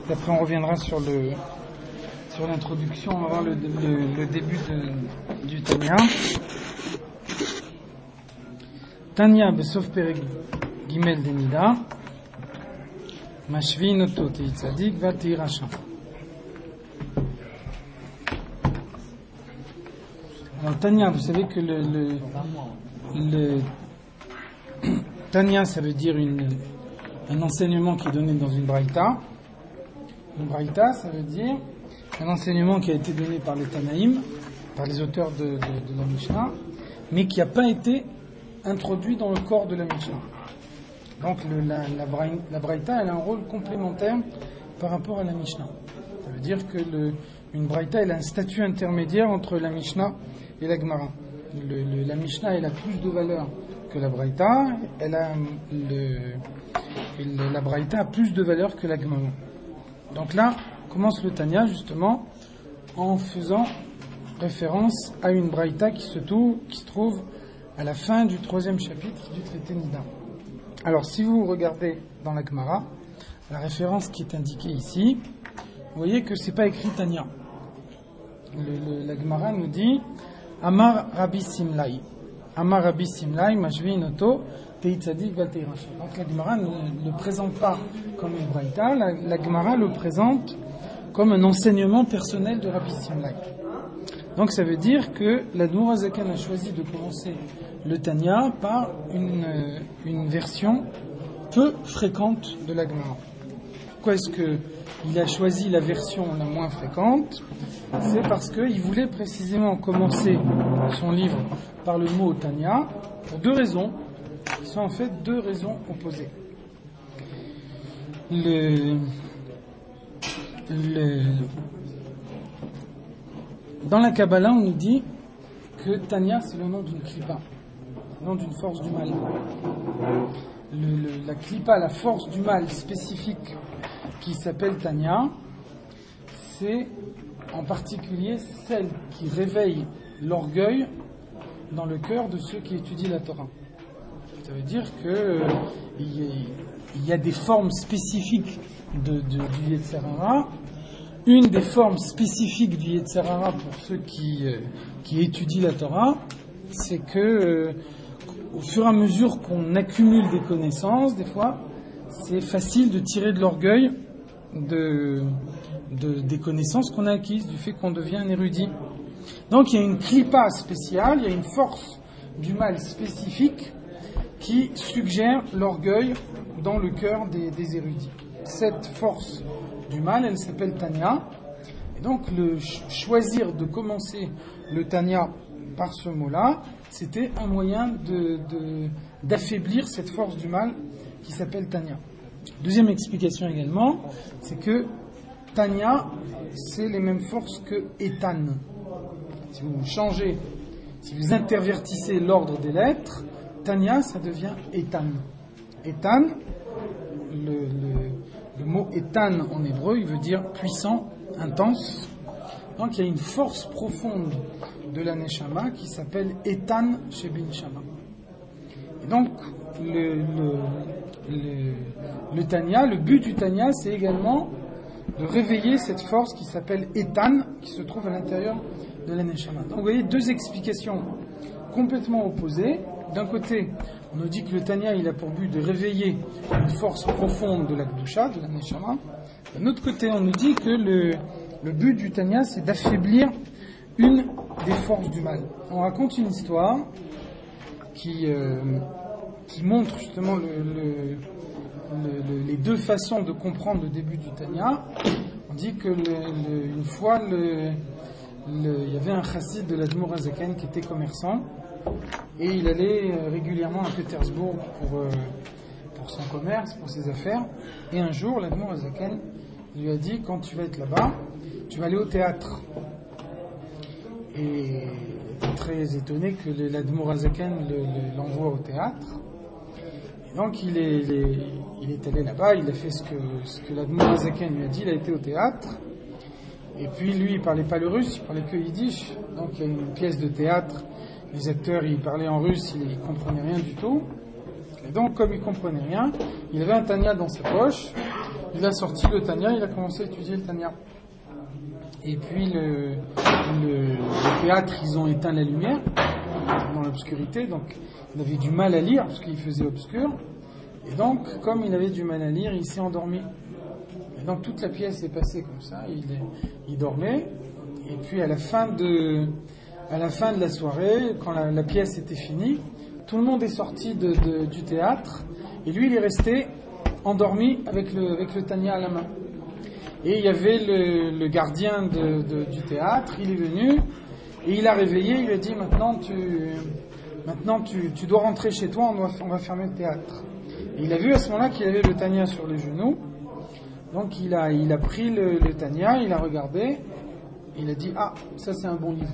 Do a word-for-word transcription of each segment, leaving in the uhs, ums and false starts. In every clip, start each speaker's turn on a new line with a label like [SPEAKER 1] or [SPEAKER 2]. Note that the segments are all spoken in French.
[SPEAKER 1] Et après on reviendra sur le sur l'introduction, on va voir le, le, le début de, du Tanya. Tanya besof perek gimel denida mashvin oto teitzadik vatirasha. Alors Tanya, vous savez que le, le, le Tanya, ça veut dire une, un enseignement qui est donné dans une braïta. Une braïta, ça veut dire un enseignement qui a été donné par les Tanaïm, par les auteurs de, de, de la Mishnah, mais qui n'a pas été introduit dans le corps de la Mishnah. Donc le, la, la, braï, la braïta, elle a un rôle complémentaire par rapport à la Mishnah. Ça veut dire que le, une braïta, elle a un statut intermédiaire entre la Mishnah et la Gemara. Le, le, la Mishnah, elle a plus de valeur que la braïta. Elle a le, le, la braïta a plus de valeur que la Gemara. Donc là commence le Tanya justement en faisant référence à une braïta qui se, trouve, qui se trouve à la fin du troisième chapitre du traité Nida. Alors si vous regardez dans la Gemara, la référence qui est indiquée ici, vous voyez que c'est pas écrit Tanya. Le, le, la Gemara nous dit Amar Rabbi Simlai. Amar Rabbi Simlai, Mashvin Oto, Teitzadik Valteirasha. Donc la Gemara ne le présente pas comme une braïta, la, la Gemara le présente comme un enseignement personnel de Rabbi Simlai. Donc ça veut dire que l'Admour HaZaken a choisi de commencer le Tanya par une, une version peu fréquente de la Gemara. Pourquoi est-ce qu'il a choisi la version la moins fréquente ? C'est parce qu'il voulait précisément commencer son livre par le mot Tanya pour deux raisons, qui sont en fait deux raisons opposées. Le, le, dans la Kabbalah, on nous dit que Tanya, c'est le nom d'une klipa, le nom d'une force du mal. Le, le, la klipa, la force du mal spécifique qui s'appelle Tanya, c'est en particulier celle qui réveille l'orgueil dans le cœur de ceux qui étudient la Torah. Ça veut dire que euh, il, y a, il y a des formes spécifiques de, de, du Yetzer Hara. Une des formes spécifiques du Yetzer Hara pour ceux qui, euh, qui étudient la Torah, c'est que euh, au fur et à mesure qu'on accumule des connaissances, des fois, c'est facile de tirer de l'orgueil de, de, des connaissances qu'on a acquises, du fait qu'on devient un érudit. Donc il y a une klipa spéciale, il y a une force du mal spécifique qui suggère l'orgueil dans le cœur des, des érudits. Cette force du mal, elle s'appelle Tanya. Et donc le ch- choisir de commencer le Tanya par ce mot-là, c'était un moyen de, de, d'affaiblir cette force du mal qui s'appelle Tanya. Deuxième explication également, c'est que Tanya, c'est les mêmes forces que Etan. Si vous changez, si vous intervertissez l'ordre des lettres, Tanya, ça devient Etan. Etan, le, le, le mot Etan en hébreu, il veut dire puissant, intense. Donc il y a une force profonde de la Neshama qui s'appelle Etan chez Bin Shama. Et donc, le, le, le, le Tanya, le but du Tanya, c'est également de réveiller cette force qui s'appelle Etan, qui se trouve à l'intérieur de la Neshama. Donc vous voyez deux explications complètement opposées. D'un côté, on nous dit que le Tanya, il a pour but de réveiller une force profonde de la Kedusha, de la Neshama. D'un autre côté, on nous dit que le, le but du Tanya, c'est d'affaiblir une des forces du mal. On raconte une histoire qui, euh, qui montre justement le, le, le, le, les deux façons de comprendre le début du Tanya. On dit que le, le, une fois, le, le, il y avait un chassid de l'Admour HaZaken qui était commerçant et il allait régulièrement à Pétersbourg pour, euh, pour son commerce, pour ses affaires. Et un jour, l'Admour HaZaken lui a dit, quand tu vas être là-bas, tu vas aller au théâtre. Et il était très étonné que l'Admour HaZaken le, le, l'envoie au théâtre. Et donc il est, il est, il est allé là-bas, il a fait ce que, ce que l'Admour HaZaken lui a dit, il a été au théâtre. Et puis lui, il parlait pas le russe, il parlait que yiddish. Donc il y a une pièce de théâtre, les acteurs, ils parlaient en russe, ils ne comprenaient rien du tout. Et donc, comme il ne comprenait rien, il avait un Tanya dans sa poche, il a sorti le Tanya, il a commencé à étudier le Tanya. Et puis le, le, le théâtre, ils ont éteint la lumière dans l'obscurité, donc il avait du mal à lire parce qu'il faisait obscur. Et donc, comme il avait du mal à lire, il s'est endormi. Et donc toute la pièce est passée comme ça, il, il dormait. Et puis à la fin de, à la, fin de la soirée, quand la, la pièce était finie, tout le monde est sorti de, de, du théâtre, et lui il est resté endormi avec le, avec le Tanya à la main. Et il y avait le, le gardien de, de, du théâtre, il est venu, et il a réveillé, il lui a dit maintenant tu, maintenant tu, tu dois rentrer chez toi, on, doit, on va fermer le théâtre. Et il a vu à ce moment-là qu'il avait le Tanya sur les genoux, donc il a, il a pris le, le Tanya, il a regardé, et il a dit ah, ça c'est un bon livre.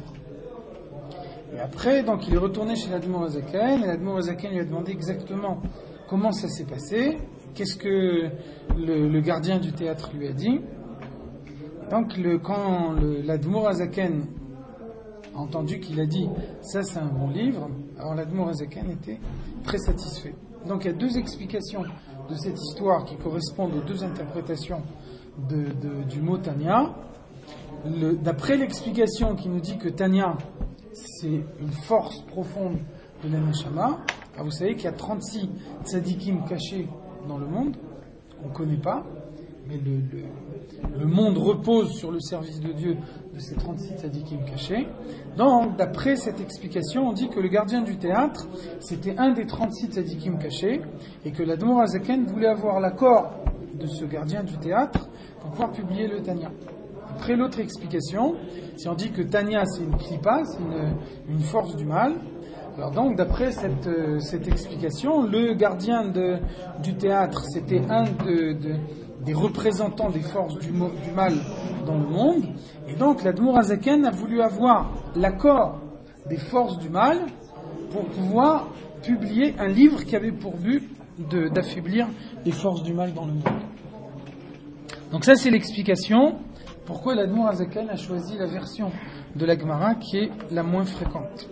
[SPEAKER 1] Et après, donc il est retourné chez l'Admour Hazaken, et l'Admour Hazaken lui a demandé exactement comment ça s'est passé, qu'est-ce que le, le gardien du théâtre lui a dit. Donc le, quand le, l'Admour Hazaken a entendu qu'il a dit ça c'est un bon livre, alors l'Admour Hazaken était très satisfait. Donc il y a deux explications de cette histoire qui correspondent aux deux interprétations de, de, du mot Tanya. Le, d'après l'explication qui nous dit que Tanya c'est une force profonde de la Neshama, vous savez qu'il y a trente-six tzadikim cachés dans le monde, qu'on ne connaît pas, mais le, le, le monde repose sur le service de Dieu de ces trente-six tzadikim cachés. Donc, d'après cette explication, on dit que le gardien du théâtre, c'était un des trente-six tzadikim cachés, et que l'Admour Hazaken voulait avoir l'accord de ce gardien du théâtre pour pouvoir publier le Tanya. Après l'autre explication, si on dit que Tanya c'est une klipa, c'est une, une force du mal, alors donc d'après cette, euh, cette explication, le gardien de, du théâtre c'était un de, de, des représentants des forces du, du mal dans le monde, et donc l'Admour Hazaken a voulu avoir l'accord des forces du mal pour pouvoir publier un livre qui avait pour but de, d'affaiblir les forces du mal dans le monde. Donc ça c'est l'explication pourquoi l'Admour Hazaken a choisi la version de la Gemara qui est la moins fréquente.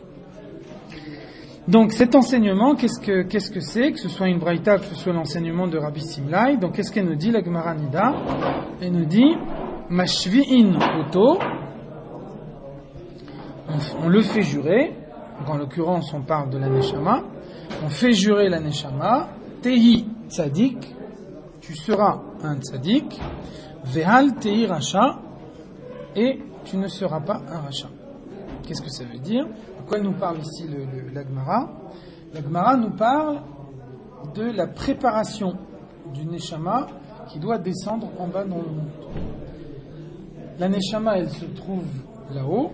[SPEAKER 1] Donc cet enseignement, qu'est-ce que, qu'est-ce que c'est, que ce soit une braïta, que ce soit l'enseignement de Rabbi Simlai, donc qu'est-ce qu'elle nous dit, la Gemara Nida? Elle nous dit, Mashvi'in oto, on, on le fait jurer, donc en l'occurrence on parle de la Neshama, on fait jurer la Neshama, Tehi tzadik, tu seras un tzadik, Vehal Tehi racha, et tu ne seras pas un racha. Qu'est-ce que ça veut dire? De quoi nous parle ici le, le, la Gemara? La Gemara nous parle de la préparation du Neshama qui doit descendre en bas dans le monde. La Neshama, elle se trouve là-haut,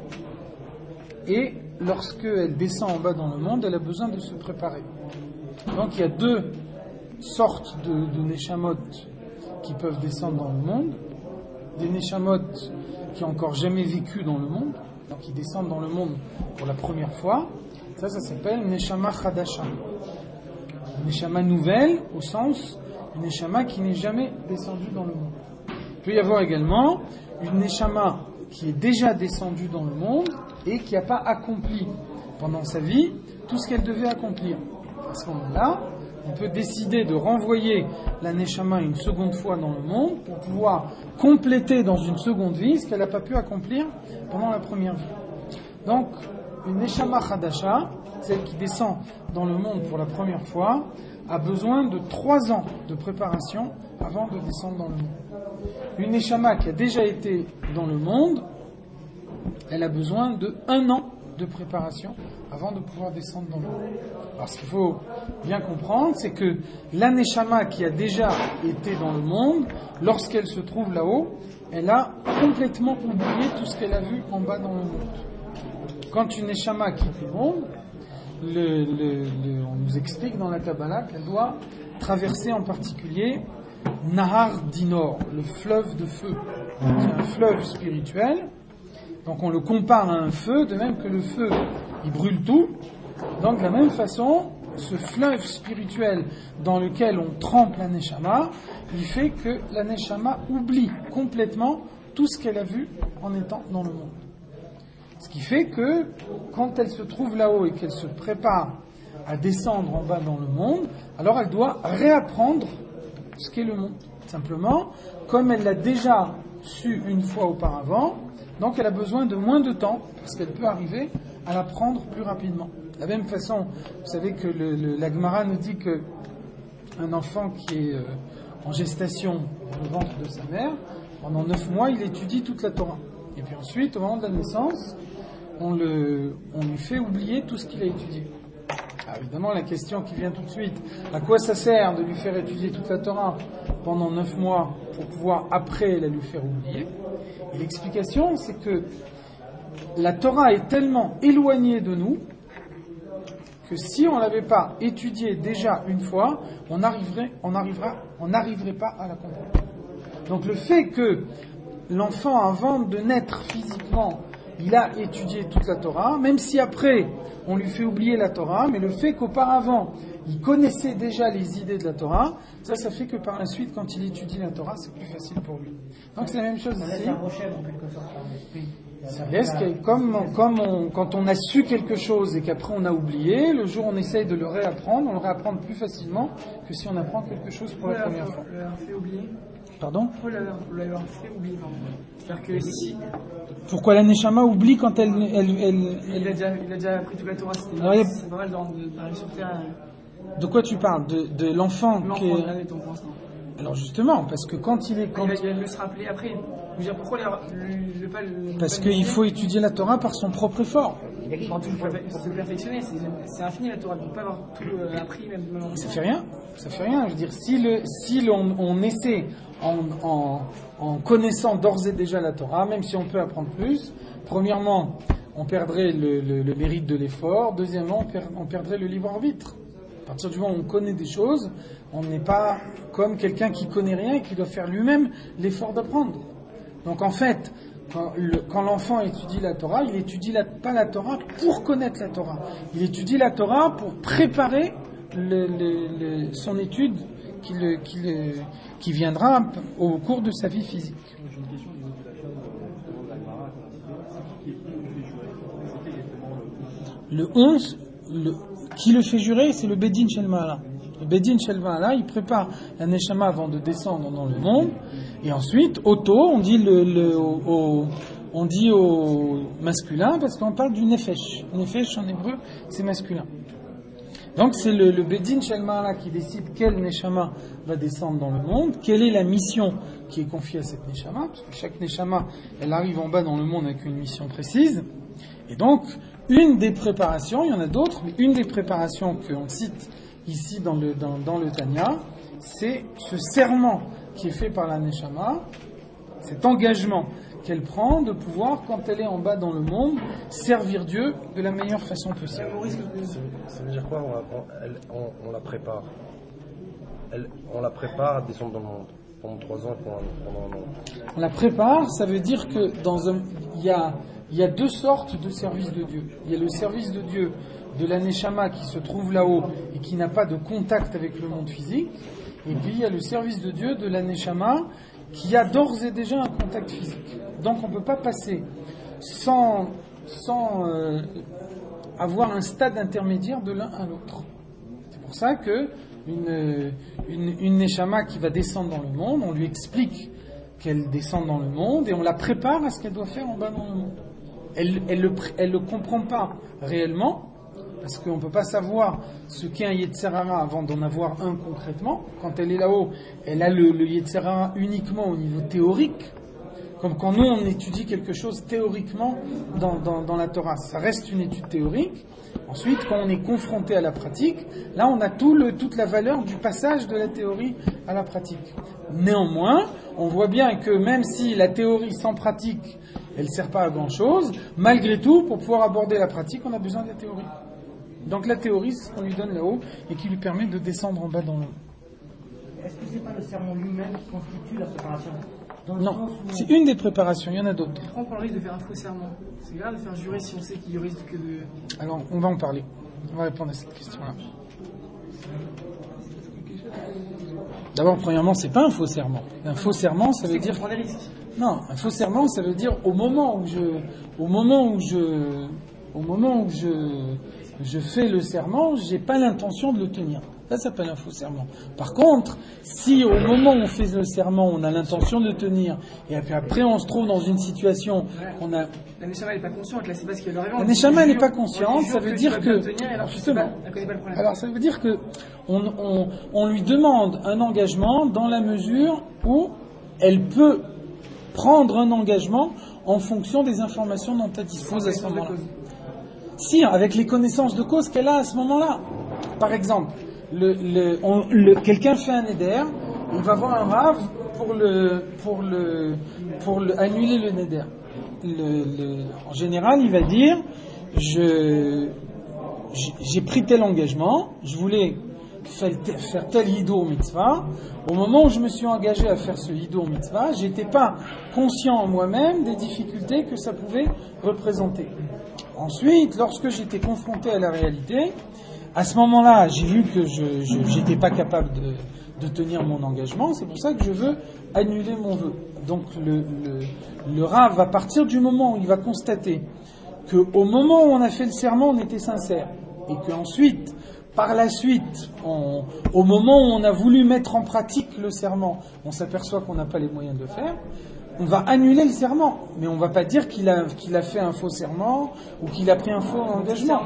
[SPEAKER 1] et lorsque elle descend en bas dans le monde, elle a besoin de se préparer. Donc il y a deux sortes de, de Neshamot qui peuvent descendre dans le monde. Des Neshamot qui n'ont encore jamais vécu dans le monde, donc qui descendent dans le monde pour la première fois. Ça, ça s'appelle Neshama Chadasha. Neshama nouvelle, au sens une Neshama qui n'est jamais descendue dans le monde. Il peut y avoir également une Neshama qui est déjà descendue dans le monde et qui n'a pas accompli pendant sa vie tout ce qu'elle devait accomplir. À ce moment-là, on peut décider de renvoyer la Neshama une seconde fois dans le monde pour pouvoir compléter dans une seconde vie ce qu'elle n'a pas pu accomplir pendant la première vie. Donc, une Neshama Chadasha, celle qui descend dans le monde pour la première fois, a besoin de trois ans de préparation avant de descendre dans le monde. Une Neshama qui a déjà été dans le monde, elle a besoin de un an de préparation avant de pouvoir descendre dans le monde. Alors ce qu'il faut bien comprendre, c'est que la Neshama qui a déjà été dans le monde, lorsqu'elle se trouve là-haut, elle a complètement oublié tout ce qu'elle a vu en bas dans le monde. Quand une Neshama quitte le monde, le, le, le, on nous explique dans la Kabbalah qu'elle doit traverser en particulier Nahar Dinor, le fleuve de feu. C'est un fleuve spirituel. Donc on le compare à un feu, de même que le feu, il brûle tout. Donc de la même façon, ce fleuve spirituel dans lequel on trempe la Neshama, il fait que la Neshama oublie complètement tout ce qu'elle a vu en étant dans le monde. Ce qui fait que quand elle se trouve là-haut et qu'elle se prépare à descendre en bas dans le monde, alors elle doit réapprendre ce qu'est le monde. Simplement, comme elle l'a déjà su une fois auparavant, donc elle a besoin de moins de temps, parce qu'elle peut arriver à l'apprendre plus rapidement. De la même façon, vous savez que le, le, la Gemara nous dit que un enfant qui est euh, en gestation dans le ventre de sa mère, pendant neuf mois, il étudie toute la Torah. Et puis ensuite, au moment de la naissance, on, le, on lui fait oublier tout ce qu'il a étudié. Alors évidemment, la question qui vient tout de suite, à quoi ça sert de lui faire étudier toute la Torah pendant neuf mois pour pouvoir après la lui faire oublier? Et l'explication, c'est que la Torah est tellement éloignée de nous que si on ne l'avait pas étudiée déjà une fois, on arriverait, on arrivera, on n'arriverait pas à la comprendre. Donc le fait que l'enfant, avant de naître physiquement, il a étudié toute la Torah, même si après on lui fait oublier la Torah, mais le fait qu'auparavant il connaissait déjà les idées de la Torah, ça, ça fait que par la suite, quand il étudie la Torah, c'est plus facile pour lui. Donc c'est la même chose ici. Ça laisse comme, comme on, quand on a su quelque chose et qu'après on a oublié, le jour où on essaye de le réapprendre, on le réapprend plus facilement que si on apprend quelque chose pour la première fois.
[SPEAKER 2] Le fait oublier.
[SPEAKER 1] Pardon ?
[SPEAKER 2] Pourquoi le fait oublier? C'est-à-dire que si...
[SPEAKER 1] Pourquoi la Neshama oublie quand elle... elle, elle, elle...
[SPEAKER 2] Il, a déjà, il a déjà appris toute la Torah, c'était
[SPEAKER 1] Alors,
[SPEAKER 2] c'est pas mal d'arriver sur Terre.
[SPEAKER 1] De quoi tu parles? De, de l'enfant
[SPEAKER 2] L'enfant
[SPEAKER 1] qui est...
[SPEAKER 2] de l'année, ton pour l'instant.
[SPEAKER 1] Alors justement, parce que quand il est... Quand...
[SPEAKER 2] Il, va, il va se rappeler après. Je veux dire, pourquoi ne pas le...
[SPEAKER 1] Parce qu'il faut étudier la Torah par son propre effort.
[SPEAKER 2] Pour tout se perfectionner, c'est, c'est infini la Torah. Il ne peut pas avoir tout euh, appris même maintenant.
[SPEAKER 1] Ça fait rien. Ça fait rien. Je veux dire, si, le, si l'on, on essaie en, en, en connaissant d'ores et déjà la Torah, même si on peut apprendre plus, premièrement, on perdrait le, le, le mérite de l'effort. Deuxièmement, on, per, on perdrait le libre arbitre. À partir du moment où on connaît des choses, on n'est pas comme quelqu'un qui connaît rien et qui doit faire lui-même l'effort d'apprendre. Donc en fait, quand, le, quand l'enfant étudie la Torah, il étudie la, pas la Torah pour connaître la Torah. Il étudie la Torah pour préparer le, le, le, son étude qui, le, qui, le, qui viendra au cours de sa vie physique. Le onze, le, qui le fait jurer, c'est le Bedin Shel Ma'ala. Le Bedin Shel Ma'ala, il prépare la Neshama avant de descendre dans le monde. Et ensuite, auto, on dit, le, le, au, au, on dit au masculin parce qu'on parle du Nefesh. Nefesh en hébreu, c'est masculin. Donc c'est le, le Bedin Shel Ma'ala qui décide quelle Neshama va descendre dans le monde, quelle est la mission qui est confiée à cette Neshama, parce que chaque Neshama, elle arrive en bas dans le monde avec une mission précise. Et donc, une des préparations, il y en a d'autres, mais une des préparations qu'on cite ici dans le, dans, dans le Tanya, c'est ce serment qui est fait par la Neshama, cet engagement qu'elle prend de pouvoir, quand elle est en bas dans le monde, servir Dieu de la meilleure façon possible.
[SPEAKER 3] Ça veut dire quoi? On la, on, elle, on, on la prépare. Elle, on la prépare à descendre dans le monde pendant trois ans, pendant, pendant un an.
[SPEAKER 1] On la prépare, ça veut dire que dans un, il y a, il y a deux sortes de services de Dieu. Il y a le service de Dieu de la Neshama qui se trouve là-haut et qui n'a pas de contact avec le monde physique. Et puis il y a le service de Dieu de la Neshama qui a d'ores et déjà un contact physique. Donc on ne peut pas passer sans, sans euh, avoir un stade intermédiaire de l'un à l'autre. C'est pour ça que une, une, une Neshama qui va descendre dans le monde, on lui explique qu'elle descend dans le monde et on la prépare à ce qu'elle doit faire en bas dans le monde. Elle elle le, elle le comprend pas réellement, parce qu'on ne peut pas savoir ce qu'est un Yetzer Hara avant d'en avoir un concrètement. Quand elle est là-haut, elle a le, le Yetzer Hara uniquement au niveau théorique, comme quand nous on étudie quelque chose théoriquement dans, dans, dans la Torah. Ça reste une étude théorique. Ensuite, quand on est confronté à la pratique, là on a tout le, toute la valeur du passage de la théorie à la pratique. Néanmoins, on voit bien que même si la théorie sans pratique, elle ne sert pas à grand-chose, malgré tout, pour pouvoir aborder la pratique, on a besoin de la théorie. Donc la théorie, c'est ce qu'on lui donne là-haut et qui lui permet de descendre en bas dans le...
[SPEAKER 4] Est-ce que c'est pas le sermon lui-même qui constitue la préparation? Dans le
[SPEAKER 1] Non,
[SPEAKER 4] sens où...
[SPEAKER 1] c'est une des préparations, il y en a d'autres.
[SPEAKER 2] On prend le risque de faire un faux serment. C'est grave de faire jurer si on sait qu'il risque que de...
[SPEAKER 1] Alors, on va en parler. On va répondre à cette question-là. D'abord, premièrement, c'est pas un faux serment. Un faux serment, ça veut dire...
[SPEAKER 2] prend des risques.
[SPEAKER 1] Non, un faux serment, ça veut dire au moment où je... Au moment où je... Au moment où je... Je fais le serment, j'ai pas l'intention de le tenir. Ça s'appelle un faux serment. Par contre, si au moment où on fait le serment, on a l'intention de tenir, et puis après on se trouve dans une situation qu'on a...
[SPEAKER 2] La Neshama n'est pas consciente, là c'est parce qu'elle
[SPEAKER 1] La Neshama n'est pas consciente, ça veut dire que... Justement, alors ça veut dire que on, on, on lui demande un engagement dans la mesure où elle peut prendre un engagement en fonction des informations dont elle dispose à ce moment-là. Si, avec les connaissances de cause qu'elle a à ce moment-là. Par exemple, le, le, on, le, quelqu'un fait un éder, il va voir un rave pour le, pour le, pour le, annuler le néder. Le, le, en général, il va dire, je, j'ai pris tel engagement, je voulais faire, faire tel hidour mitzvah. Au moment où je me suis engagé à faire ce hidour mitzvah, j'étais pas conscient en moi-même des difficultés que ça pouvait représenter. Ensuite, lorsque j'étais confronté à la réalité, à ce moment-là, j'ai vu que je, je j'étais pas capable de, de tenir mon engagement. C'est pour ça que je veux annuler mon vœu. Donc le, le, le Rav, à partir du moment où il va constater qu'au moment où on a fait le serment, on était sincère, et qu'ensuite, par la suite, on, au moment où on a voulu mettre en pratique le serment, on s'aperçoit qu'on n'a pas les moyens de le faire, on va annuler le serment, mais on ne va pas dire qu'il a, qu'il a fait un faux serment ou qu'il a pris un faux engagement.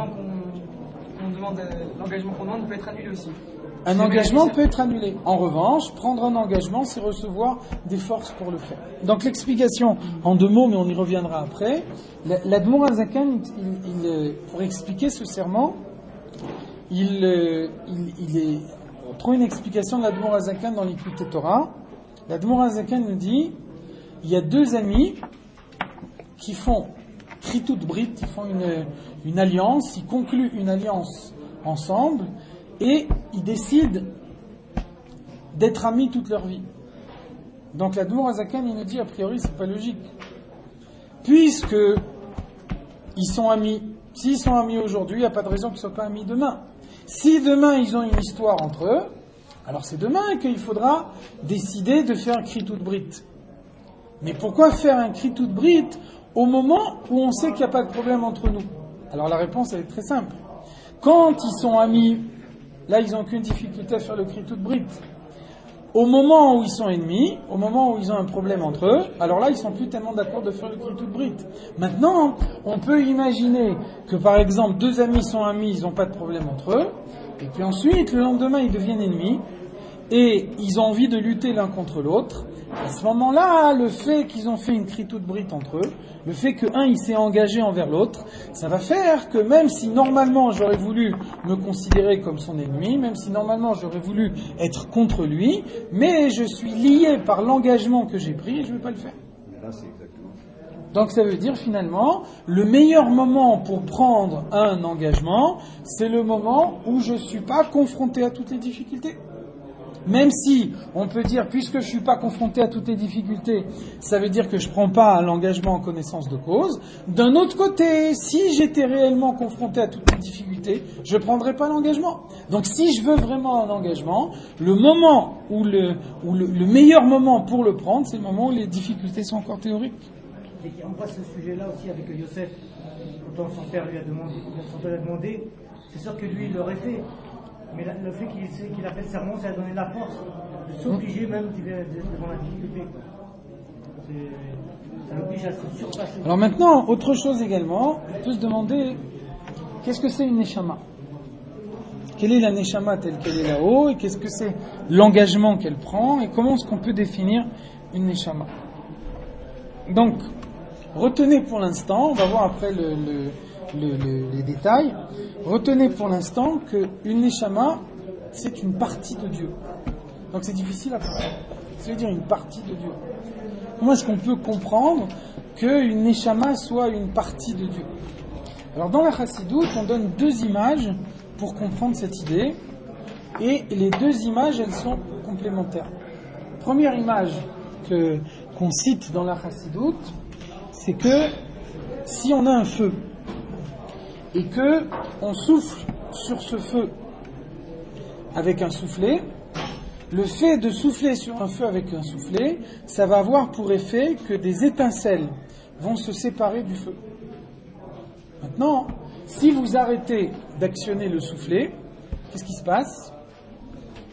[SPEAKER 2] On demande, l'engagement qu'on demande peut être annulé aussi.
[SPEAKER 1] Un engagement peut être annulé. En revanche, prendre un engagement, c'est recevoir des forces pour le faire. Donc l'explication, en deux mots, mais on y reviendra après, l'Admour HaZaken, il, il, pour expliquer ce serment, il, il, il est, on trouve une explication de l'Admour HaZaken dans l'Écoute Torah. L'Admour HaZaken nous dit, il y a deux amis qui font Kritout Brit, ils font une, une alliance, ils concluent une alliance ensemble et ils décident d'être amis toute leur vie. Donc l'Admour HaZaken, il nous dit, a priori, c'est pas logique. Puisque ils sont amis, s'ils sont amis aujourd'hui, il n'y a pas de raison qu'ils ne soient pas amis demain. Si demain ils ont une histoire entre eux, alors c'est demain qu'il faudra décider de faire un Kritout Brit. Mais pourquoi faire un Kritout Brit au moment où on sait qu'il n'y a pas de problème entre nous? Alors la réponse, elle est très simple. Quand ils sont amis, là ils n'ont aucune difficulté à faire le Kritout Brit. Au moment où ils sont ennemis, au moment où ils ont un problème entre eux, alors là ils sont plus tellement d'accord de faire le Kritout Brit. Maintenant, on peut imaginer que par exemple deux amis sont amis, ils n'ont pas de problème entre eux, et puis ensuite le lendemain ils deviennent ennemis, et ils ont envie de lutter l'un contre l'autre. À ce moment-là, le fait qu'ils ont fait une Kritout Brit entre eux, le fait qu'un il s'est engagé envers l'autre, ça va faire que même si normalement j'aurais voulu me considérer comme son ennemi, même si normalement j'aurais voulu être contre lui, mais je suis lié par l'engagement que j'ai pris et je ne vais pas le faire.
[SPEAKER 5] Mais là, c'est exactement ça.
[SPEAKER 1] Donc ça veut dire finalement, le meilleur moment pour prendre un engagement, c'est le moment où je ne suis pas confronté à toutes les difficultés. Même si on peut dire, puisque je ne suis pas confronté à toutes les difficultés, ça veut dire que je ne prends pas l'engagement en connaissance de cause. D'un autre côté, si j'étais réellement confronté à toutes les difficultés, je ne prendrais pas l'engagement. Donc si je veux vraiment un engagement, le moment où le, où le, le meilleur moment pour le prendre, c'est le moment où les difficultés sont encore théoriques.
[SPEAKER 4] Et on voit ce sujet-là aussi avec Yosef. Quand son père lui a demandé, son père lui a demandé, c'est sûr que lui il l'aurait fait. Mais le fait qu'il, qu'il a fait le serment, ça a donné la force de s'obliger même devant la difficulté. C'est, ça l'oblige à se surpasser.
[SPEAKER 1] Alors maintenant, autre chose également, on peut se demander, qu'est-ce que c'est une neshama? Quelle est la neshama telle qu'elle est là-haut? Et qu'est-ce que c'est l'engagement qu'elle prend? Et comment est-ce qu'on peut définir une neshama? Donc, retenez pour l'instant, on va voir après le... le Le, le, les détails. Retenez pour l'instant qu'une neshama, c'est une partie de Dieu. Donc c'est difficile à comprendre. Ça veut dire une partie de Dieu. Comment est-ce qu'on peut comprendre qu'une neshama soit une partie de Dieu? Alors dans la Chassidoute, on donne deux images pour comprendre cette idée. Et les deux images, elles sont complémentaires. La première image que, qu'on cite dans la Chassidoute, c'est que si on a un feu, et que on souffle sur ce feu avec un soufflet, le fait de souffler sur un feu avec un soufflet, ça va avoir pour effet que des étincelles vont se séparer du feu. Maintenant, si vous arrêtez d'actionner le soufflet, qu'est-ce qui se passe?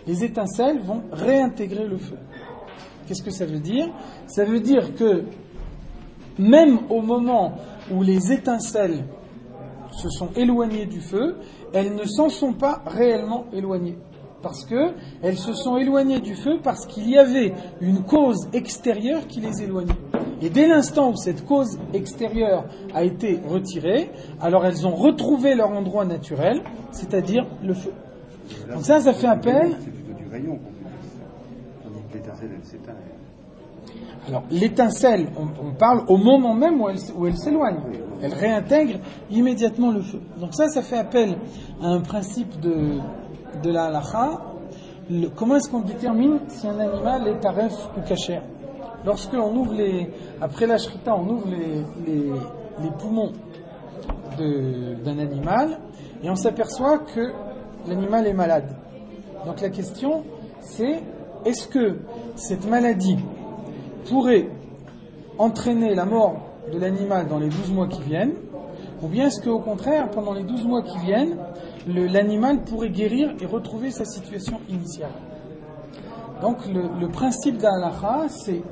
[SPEAKER 1] les étincelles vont réintégrer le feu. Qu'est-ce que ça veut dire? Ça veut dire que même au moment où les étincelles se sont éloignées du feu, elles ne s'en sont pas réellement éloignées. Parce que elles se sont éloignées du feu parce qu'il y avait une cause extérieure qui les éloignait. Et dès l'instant où cette cause extérieure a été retirée, alors elles ont retrouvé leur endroit naturel, c'est-à-dire le feu.
[SPEAKER 5] Là,
[SPEAKER 1] Donc ça, ça fait appel...
[SPEAKER 5] C'est plutôt du rayon qu'on peut dire ça. Tandis que l'étincelle, elle s'éteint.
[SPEAKER 1] Alors l'étincelle, on, on parle au moment même où elle, où elle s'éloigne. Elle réintègre immédiatement le feu. Donc ça, ça fait appel à un principe de, de la halakha. Le, comment est-ce qu'on détermine si un animal est taref ou kasher? Lorsque on ouvre les, après la shrita, on ouvre les, les, les poumons de, d'un animal et on s'aperçoit que l'animal est malade. Donc la question, c'est est-ce que cette maladie pourrait entraîner la mort de l'animal dans les douze mois qui viennent, ou bien est-ce qu'au contraire, pendant les douze mois qui viennent, le, l'animal pourrait guérir et retrouver sa situation initiale. Donc le, le principe d'Halakha, c'est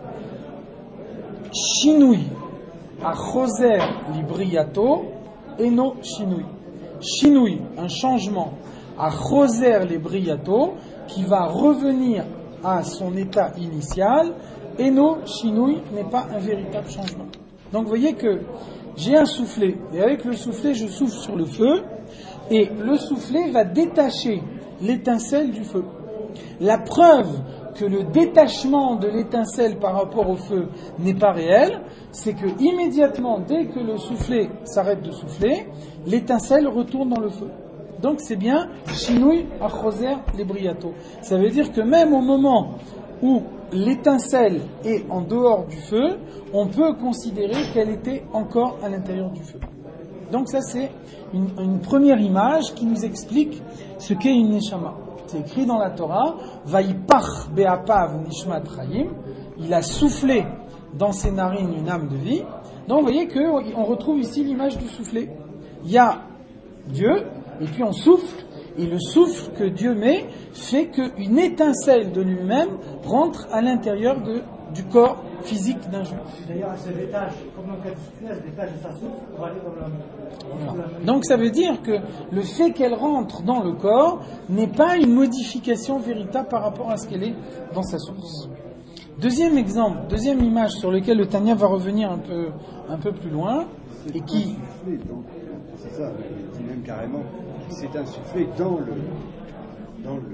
[SPEAKER 1] Shinui a choser libriato eno shinui. Shinui, un changement, a choser libriato, qui va revenir à son état initial, eno shinui n'est pas un véritable changement. Donc vous voyez que j'ai un soufflet, et avec le soufflet je souffle sur le feu, et le soufflet va détacher l'étincelle du feu. La preuve que le détachement de l'étincelle par rapport au feu n'est pas réel, c'est que immédiatement, dès que le soufflet s'arrête de souffler, l'étincelle retourne dans le feu. Donc c'est bien Shinui achoser libriato. Ça veut dire que même au moment où l'étincelle est en dehors du feu, on peut considérer qu'elle était encore à l'intérieur du feu. Donc ça c'est une, une première image qui nous explique ce qu'est une neshama. C'est écrit dans la Torah, Vaïpach be'apav nishmat chayim, il a soufflé dans ses narines une âme de vie. Donc vous voyez qu'on retrouve ici l'image du soufflet. Il y a Dieu, et puis on souffle, et le souffle que Dieu met fait qu'une étincelle de lui-même rentre à l'intérieur de, du corps physique d'un juif.
[SPEAKER 4] D'ailleurs, elle se détache, comme dans le cas du soufflet, elle se détache de sa souffle pour aller dans le...
[SPEAKER 1] Voilà. Donc ça veut dire que le fait qu'elle rentre dans le corps n'est pas une modification véritable par rapport à ce qu'elle est dans sa source. Deuxième exemple, deuxième image sur laquelle le Tanya va revenir un peu, un peu plus loin, et qui...
[SPEAKER 5] C'est ça, il dit même carrément, c'est insufflé dans le... Dans le...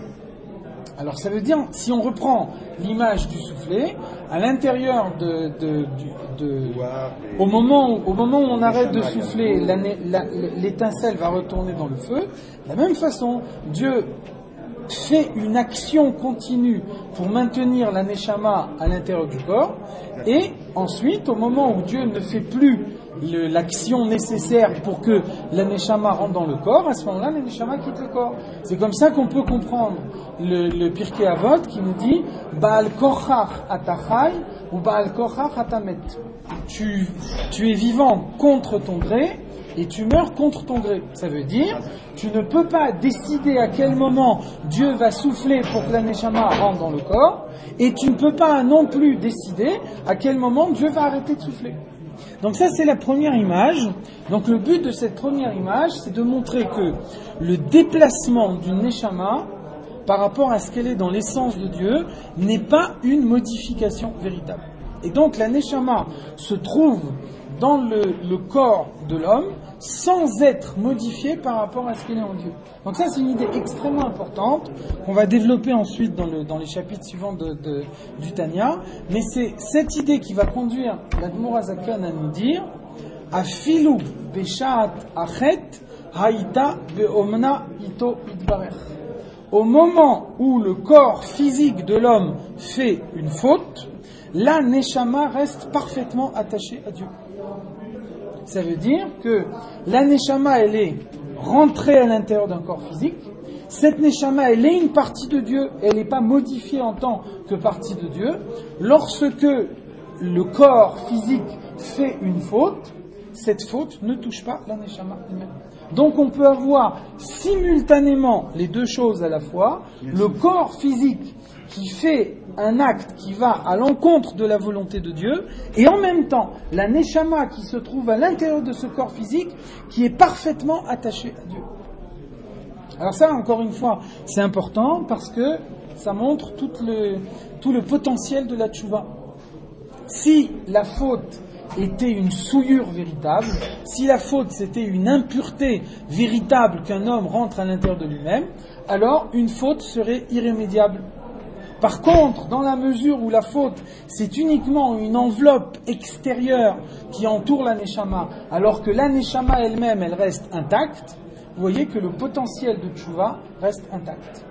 [SPEAKER 1] Alors ça veut dire, si on reprend l'image du soufflet, à l'intérieur de, de, de, de au moment où, au moment où on arrête de souffler, la, la, l'étincelle va retourner dans le feu. De la même façon, Dieu fait une action continue pour maintenir la neshama à l'intérieur du corps, et ensuite, au moment où Dieu ne fait plus le, l'action nécessaire pour que la neshama rentre dans le corps, à ce moment-là, la neshama quitte le corps. C'est comme ça qu'on peut comprendre le, le Pirkei Avot qui nous dit Baal kochach atachai ou Baal kochach atamet. Tu, tu es vivant contre ton gré et tu meurs contre ton gré. Ça veut dire, tu ne peux pas décider à quel moment Dieu va souffler pour que la neshama rentre dans le corps, et tu ne peux pas non plus décider à quel moment Dieu va arrêter de souffler. Donc ça, c'est la première image. Donc le but de cette première image, c'est de montrer que le déplacement d'une neshama par rapport à ce qu'elle est dans l'essence de Dieu n'est pas une modification véritable. Et donc la neshama se trouve dans le, le corps de l'homme sans être modifiée par rapport à ce qu'elle est en Dieu. Donc ça, c'est une idée extrêmement importante qu'on va développer ensuite dans, le, dans les chapitres suivants de, de, du Tanya. Mais c'est cette idée qui va conduire l'Admor HaZaken à nous dire Afilu beshat achet haïta beomna ito itbarech. Au moment où le corps physique de l'homme fait une faute, la neshama reste parfaitement attachée à Dieu. Ça veut dire que la neshama, elle est rentrée à l'intérieur d'un corps physique. Cette neshama, elle est une partie de Dieu. Elle n'est pas modifiée en tant que partie de Dieu. Lorsque le corps physique fait une faute, cette faute ne touche pas la Neshama elle-même. Donc on peut avoir simultanément les deux choses à la fois, le corps physique qui fait un acte qui va à l'encontre de la volonté de Dieu, et en même temps la Neshama qui se trouve à l'intérieur de ce corps physique qui est parfaitement attaché à Dieu. Alors ça, encore une fois, c'est important parce que ça montre tout le, tout le potentiel de la tchouva. Si la faute était une souillure véritable, si la faute c'était une impureté véritable qu'un homme rentre à l'intérieur de lui-même, alors une faute serait irrémédiable. Par contre, dans la mesure où la faute c'est uniquement une enveloppe extérieure qui entoure la neshama, alors que la neshama elle-même elle reste intacte, vous voyez que le potentiel de tchouva reste intact.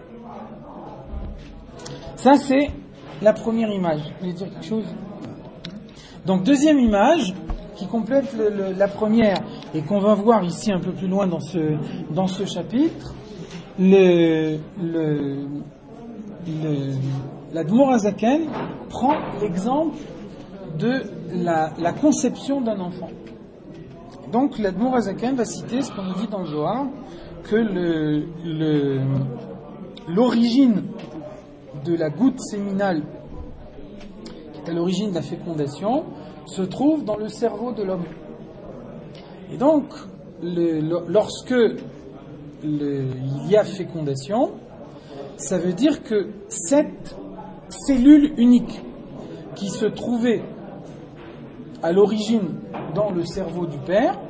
[SPEAKER 1] Ça c'est la première image. Vous voulez dire quelque chose ? Donc deuxième image qui complète le, le, la première et qu'on va voir ici un peu plus loin dans ce, dans ce chapitre, le, le, le, l'Admour HaZaken prend l'exemple de la, la conception d'un enfant. Donc l'Admour HaZaken va citer ce qu'on nous dit dans le Zohar, que le, le, l'origine de la goutte séminale à l'origine de la fécondation, se trouve dans le cerveau de l'homme. Et donc, le, le, lorsque le, il y a fécondation, ça veut dire que cette cellule unique qui se trouvait à l'origine dans le cerveau du père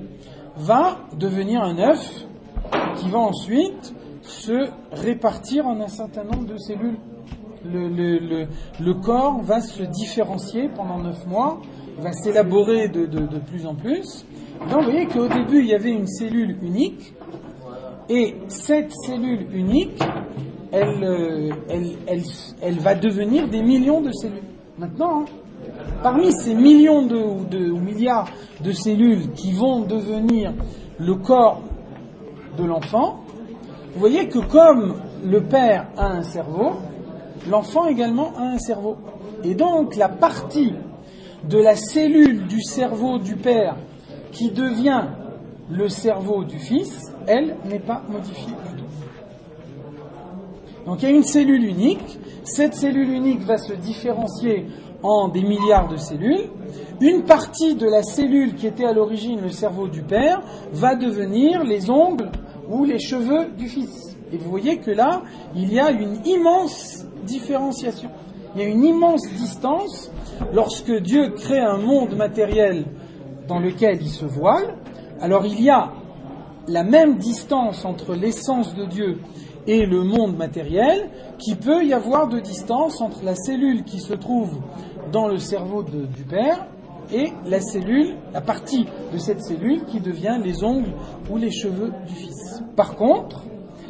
[SPEAKER 1] va devenir un œuf qui va ensuite se répartir en un certain nombre de cellules. Le, le, le, le corps va se différencier pendant neuf mois, va s'élaborer de, de, de plus en plus. Donc vous voyez qu'au début il y avait une cellule unique, et cette cellule unique, elle, elle, elle, elle va devenir des millions de cellules. Maintenant, hein, parmi ces millions de, de, ou milliards de cellules qui vont devenir le corps de l'enfant, vous voyez que comme le père a un cerveau, l'enfant également a un cerveau. Et donc, la partie de la cellule du cerveau du père qui devient le cerveau du fils, elle n'est pas modifiée du tout. Donc, il y a une cellule unique. Cette cellule unique va se différencier en des milliards de cellules. Une partie de la cellule qui était à l'origine le cerveau du père va devenir les ongles ou les cheveux du fils. Et vous voyez que là, il y a une immense différenciation. Il y a une immense distance lorsque Dieu crée un monde matériel dans lequel il se voile. Alors il y a la même distance entre l'essence de Dieu et le monde matériel qu'il peut y avoir de distance entre la cellule qui se trouve dans le cerveau de, du père et la cellule, la partie de cette cellule qui devient les ongles ou les cheveux du fils. Par contre,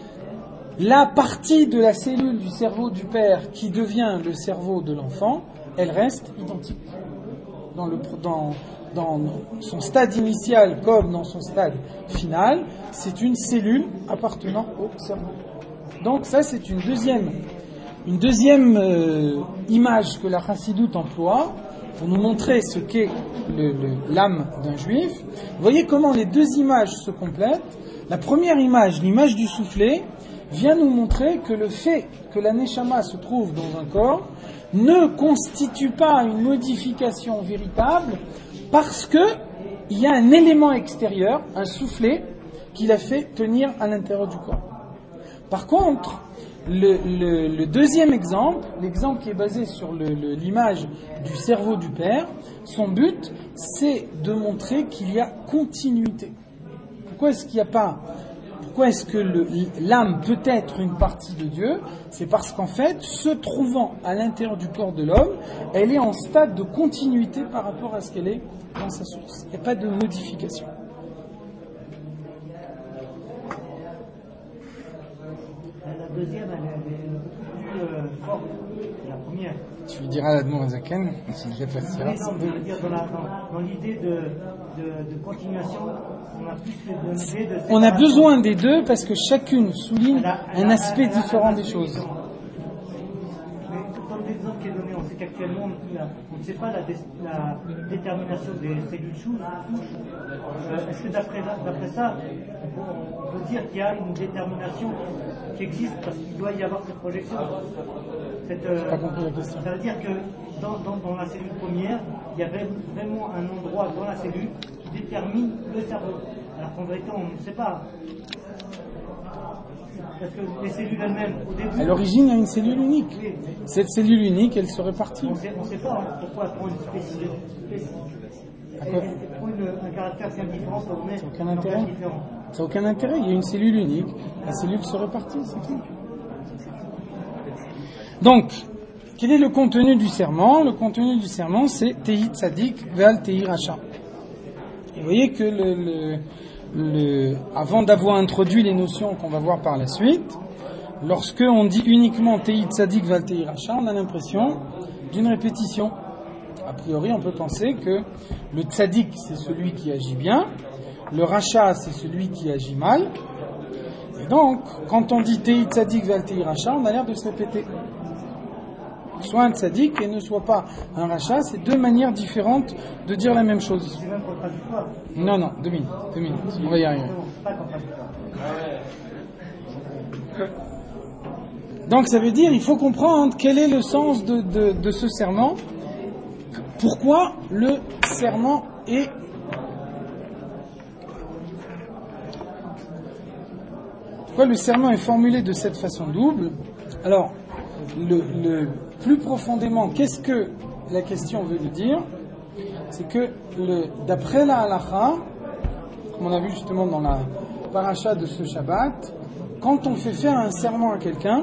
[SPEAKER 1] la partie de la cellule du cerveau du père qui devient le cerveau de l'enfant, elle reste identique. Dans, le, dans, dans son stade initial comme dans son stade final, c'est une cellule appartenant au cerveau. Donc ça, c'est une deuxième, une deuxième euh, image que la Chassidoute emploie pour nous montrer ce qu'est le, le, l'âme d'un juif. Vous voyez comment les deux images se complètent. La première image, l'image du soufflet, vient nous montrer que le fait que la neshama se trouve dans un corps ne constitue pas une modification véritable parce que il y a un élément extérieur, un soufflet, qui l'a fait tenir à l'intérieur du corps. Par contre, le, le, le deuxième exemple, l'exemple qui est basé sur le, le, l'image du cerveau du père, son but, c'est de montrer qu'il y a continuité. Pourquoi est-ce qu'il n'y a pas Pourquoi est-ce que le, l'âme peut être une partie de Dieu ? C'est parce qu'en fait, se trouvant à l'intérieur du corps de l'homme, elle est en stade de continuité par rapport à ce qu'elle est dans sa source. Il n'y a pas de modification.
[SPEAKER 4] La deuxième, elle est plus euh, forte que la première.
[SPEAKER 1] Tu lui diras à l'Admour HaZaken, s'il réfléchira.
[SPEAKER 4] Oui, non, je veux dire, dans, la, dans, dans l'idée de, de, de continuation, on a plus de, de, de
[SPEAKER 1] On a besoin des deux parce que chacune souligne un aspect différent des choses.
[SPEAKER 4] Mais dans l'exemple qui est donné, on sait quelque actuellement, il y a- on ne sait pas la, dé- la détermination des cellules souches. Euh, Est-ce que d'après d'après ça, on peut, on peut dire qu'il y a une détermination qui existe parce qu'il doit y avoir cette projection cette, euh,
[SPEAKER 1] Pas compris la question.
[SPEAKER 4] Ça veut dire que dans, dans, dans la cellule première, il y avait vraiment un endroit dans la cellule qui détermine le cerveau. Alors qu'en vérité, on ne sait pas. Parce que les cellules elles-mêmes, au début,
[SPEAKER 1] À l'origine, il y a une cellule unique.
[SPEAKER 4] oui,
[SPEAKER 1] Cette cellule unique, elle se répartit.
[SPEAKER 4] on sait, on sait pas hein, pourquoi elle prend une spécificité. Elle,
[SPEAKER 1] D'accord.
[SPEAKER 4] elle prend une- un caractère bien différent, ça vous met
[SPEAKER 1] aucun
[SPEAKER 4] un
[SPEAKER 1] intérêt.
[SPEAKER 4] langage différent.
[SPEAKER 1] Ça n'a aucun intérêt, il y a une cellule unique. La cellule se répartit, c'est tout. Donc, quel est le contenu du serment? Le contenu du serment, c'est Tehi Tzadik Ve'al Tehi Racha. Et vous voyez que le, le, le, avant d'avoir introduit les notions qu'on va voir par la suite, lorsque on dit uniquement Tehi Tzadik Ve'al Tehi Racha, on a l'impression d'une répétition. A priori, on peut penser que le Tzadik, c'est celui qui agit bien, le Racha, c'est celui qui agit mal. Et donc, quand on dit Tehi Tzadik Ve'al Tehi Racha, on a l'air de se répéter. Soit un Tzadik et ne soit pas un Racha, c'est deux manières différentes de dire la même chose.
[SPEAKER 4] C'est même contradictoire.
[SPEAKER 1] Non, non, deux minutes, deux minutes, on va y arriver.
[SPEAKER 4] Non, c'est pas contradictoire.
[SPEAKER 1] Donc ça veut dire, il faut comprendre quel est le sens de, de, de ce serment. Pourquoi le serment est Pourquoi le serment est formulé de cette façon double? Alors, le, le, plus profondément, qu'est-ce que la question veut nous dire? C'est que, le, d'après la halakha, comme on a vu justement dans la paracha de ce Shabbat, quand on fait faire un serment à quelqu'un,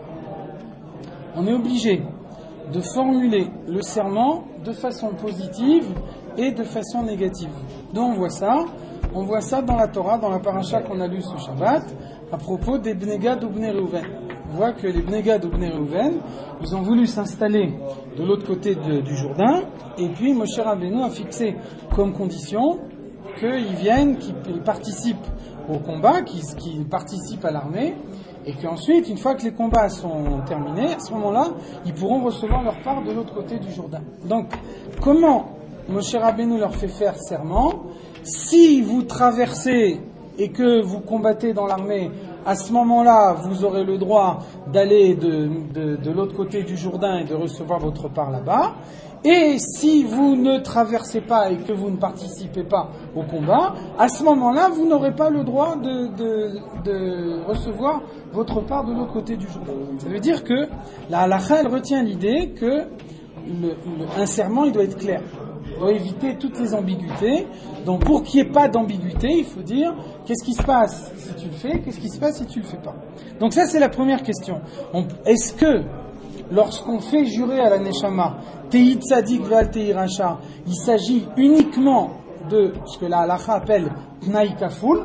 [SPEAKER 1] on est obligé de formuler le serment de façon positive et de façon négative. Donc on voit ça, on voit ça dans la Torah, dans la paracha qu'on a lu ce Shabbat, à propos des Bnei Gad ou Bnei Reuven. On voit que les Bnei Gad ou Bnei Reuven, ils ont voulu s'installer de l'autre côté de, du Jourdain, et puis Moshe Rabbeinu a fixé comme condition qu'ils viennent, qu'ils participent au combat, qu'ils, qu'ils participent à l'armée, et qu'ensuite, une fois que les combats sont terminés, à ce moment-là, ils pourront recevoir leur part de l'autre côté du Jourdain. Donc, comment Moshe Rabbeinu leur fait faire serment? Si vous traversez et que vous combattez dans l'armée, à ce moment-là, vous aurez le droit d'aller de, de, de l'autre côté du Jourdain et de recevoir votre part là-bas. Et si vous ne traversez pas et que vous ne participez pas au combat, à ce moment-là, vous n'aurez pas le droit de, de, de recevoir votre part de l'autre côté du Jourdain. Ça veut dire que la halakha, elle retient l'idée que le, le, un serment, il doit être clair. Il doit éviter toutes les ambiguïtés. Donc pour qu'il n'y ait pas d'ambiguïté, il faut dire qu'est-ce qui se passe si tu le fais, qu'est-ce qui se passe si tu le fais pas. Donc ça, c'est la première question. On, est-ce que lorsqu'on fait jurer à la Neshama, Tehi Tzadik Ve'al Tehi Racha, il s'agit uniquement de ce que la halakha appelle Tnaï Kaful,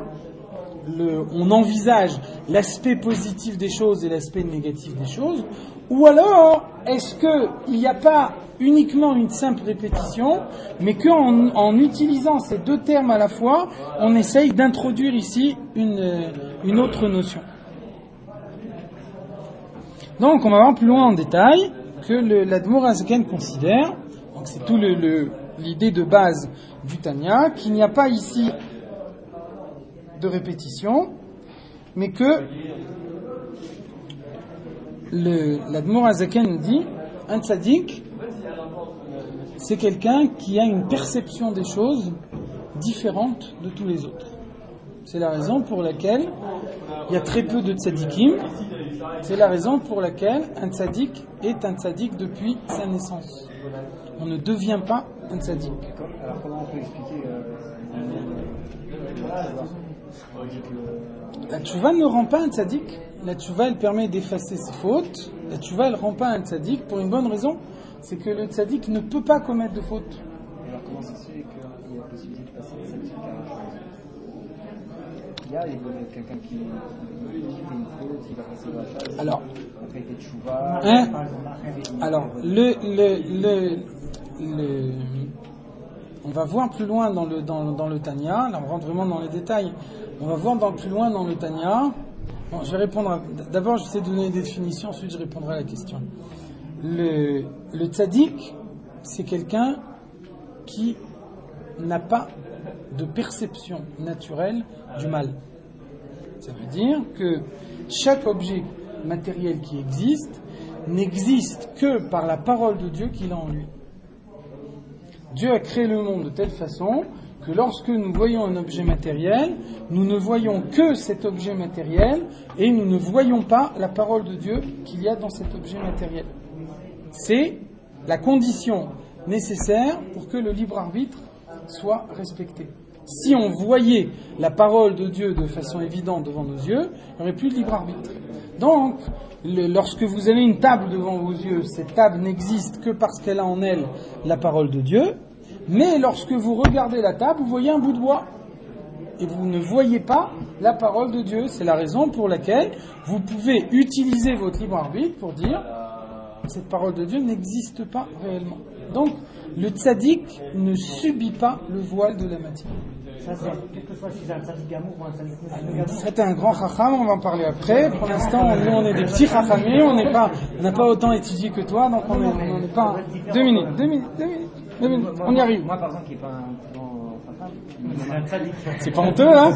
[SPEAKER 1] le, on envisage l'aspect positif des choses et l'aspect négatif des choses, ou alors est-ce qu'il n'y a pas uniquement une simple répétition, mais qu'en en utilisant ces deux termes à la fois, on essaye d'introduire ici une, une autre notion. Donc on va voir plus loin en détail que le, l'Admour Hazaken considère, donc c'est tout le, le, l'idée de base du Tanya, qu'il n'y a pas ici de répétition, mais que le, l'Admour Hazaken dit, un tzaddik, c'est quelqu'un qui a une perception des choses différente de tous les autres. C'est la raison pour laquelle il y a très peu de tzaddikim. C'est la raison pour laquelle un tzaddik est un tzaddik depuis sa naissance. On ne devient pas un tzaddik.
[SPEAKER 5] Alors comment on peut expliquer euh,
[SPEAKER 1] La tchouva ne rend pas un tzaddik. La tchouva, elle permet d'effacer ses fautes. La tchouva, elle ne rend pas un tzaddik pour une bonne raison. C'est que le tzaddik ne peut pas commettre de fautes.
[SPEAKER 5] Alors comment ça se fait qu'il y a possibilité de passer de tzaddik à un chose? Il y a, il y a quelqu'un qui, qui fait une faute, il va passer de la chasse,
[SPEAKER 1] Alors,
[SPEAKER 5] après il fait de chouva,
[SPEAKER 1] hein,
[SPEAKER 5] par exemple,
[SPEAKER 1] alors le, le, le, le, on va voir plus loin dans le, dans, dans le Tanya, là on rentre vraiment dans les détails, on va voir dans, plus loin dans le Tanya. Bon, je vais répondre à, d'abord je vais donner des définitions, ensuite je répondrai à la question. le, le tzaddik, c'est quelqu'un qui n'a pas de perception naturelle du mal. Ça veut dire que chaque objet matériel qui existe n'existe que par la parole de Dieu qu'il a en lui. Dieu a créé le monde de telle façon que lorsque nous voyons un objet matériel, nous ne voyons que cet objet matériel et nous ne voyons pas la parole de Dieu qu'il y a dans cet objet matériel. C'est la condition nécessaire pour que le libre arbitre soit respecté. Si on voyait la parole de Dieu de façon évidente devant nos yeux, il n'y aurait plus de libre arbitre. Donc, le, lorsque vous avez une table devant vos yeux, cette table n'existe que parce qu'elle a en elle la parole de Dieu. Mais lorsque vous regardez la table, vous voyez un bout de bois. Et vous ne voyez pas la parole de Dieu. C'est la raison pour laquelle vous pouvez utiliser votre libre arbitre pour dire cette parole de Dieu n'existe pas réellement. Donc, le tzaddik ne subit pas le voile de la matière.
[SPEAKER 4] Ça, c'est quel que soit si c'est un tzaddik gamour ou un tzaddik gamour.
[SPEAKER 1] C'était un grand chacham, on va en parler après. Pour l'instant, nous, on est des petits chachamés, on n'est pas, on n'a pas autant étudié que toi, donc on n'est pas. Deux minutes, deux minutes, deux minutes, deux minutes, on y arrive.
[SPEAKER 5] Moi, par exemple, qui n'est pas un grand chacham,
[SPEAKER 4] C'est un tzaddik.
[SPEAKER 1] C'est pas honteux, hein?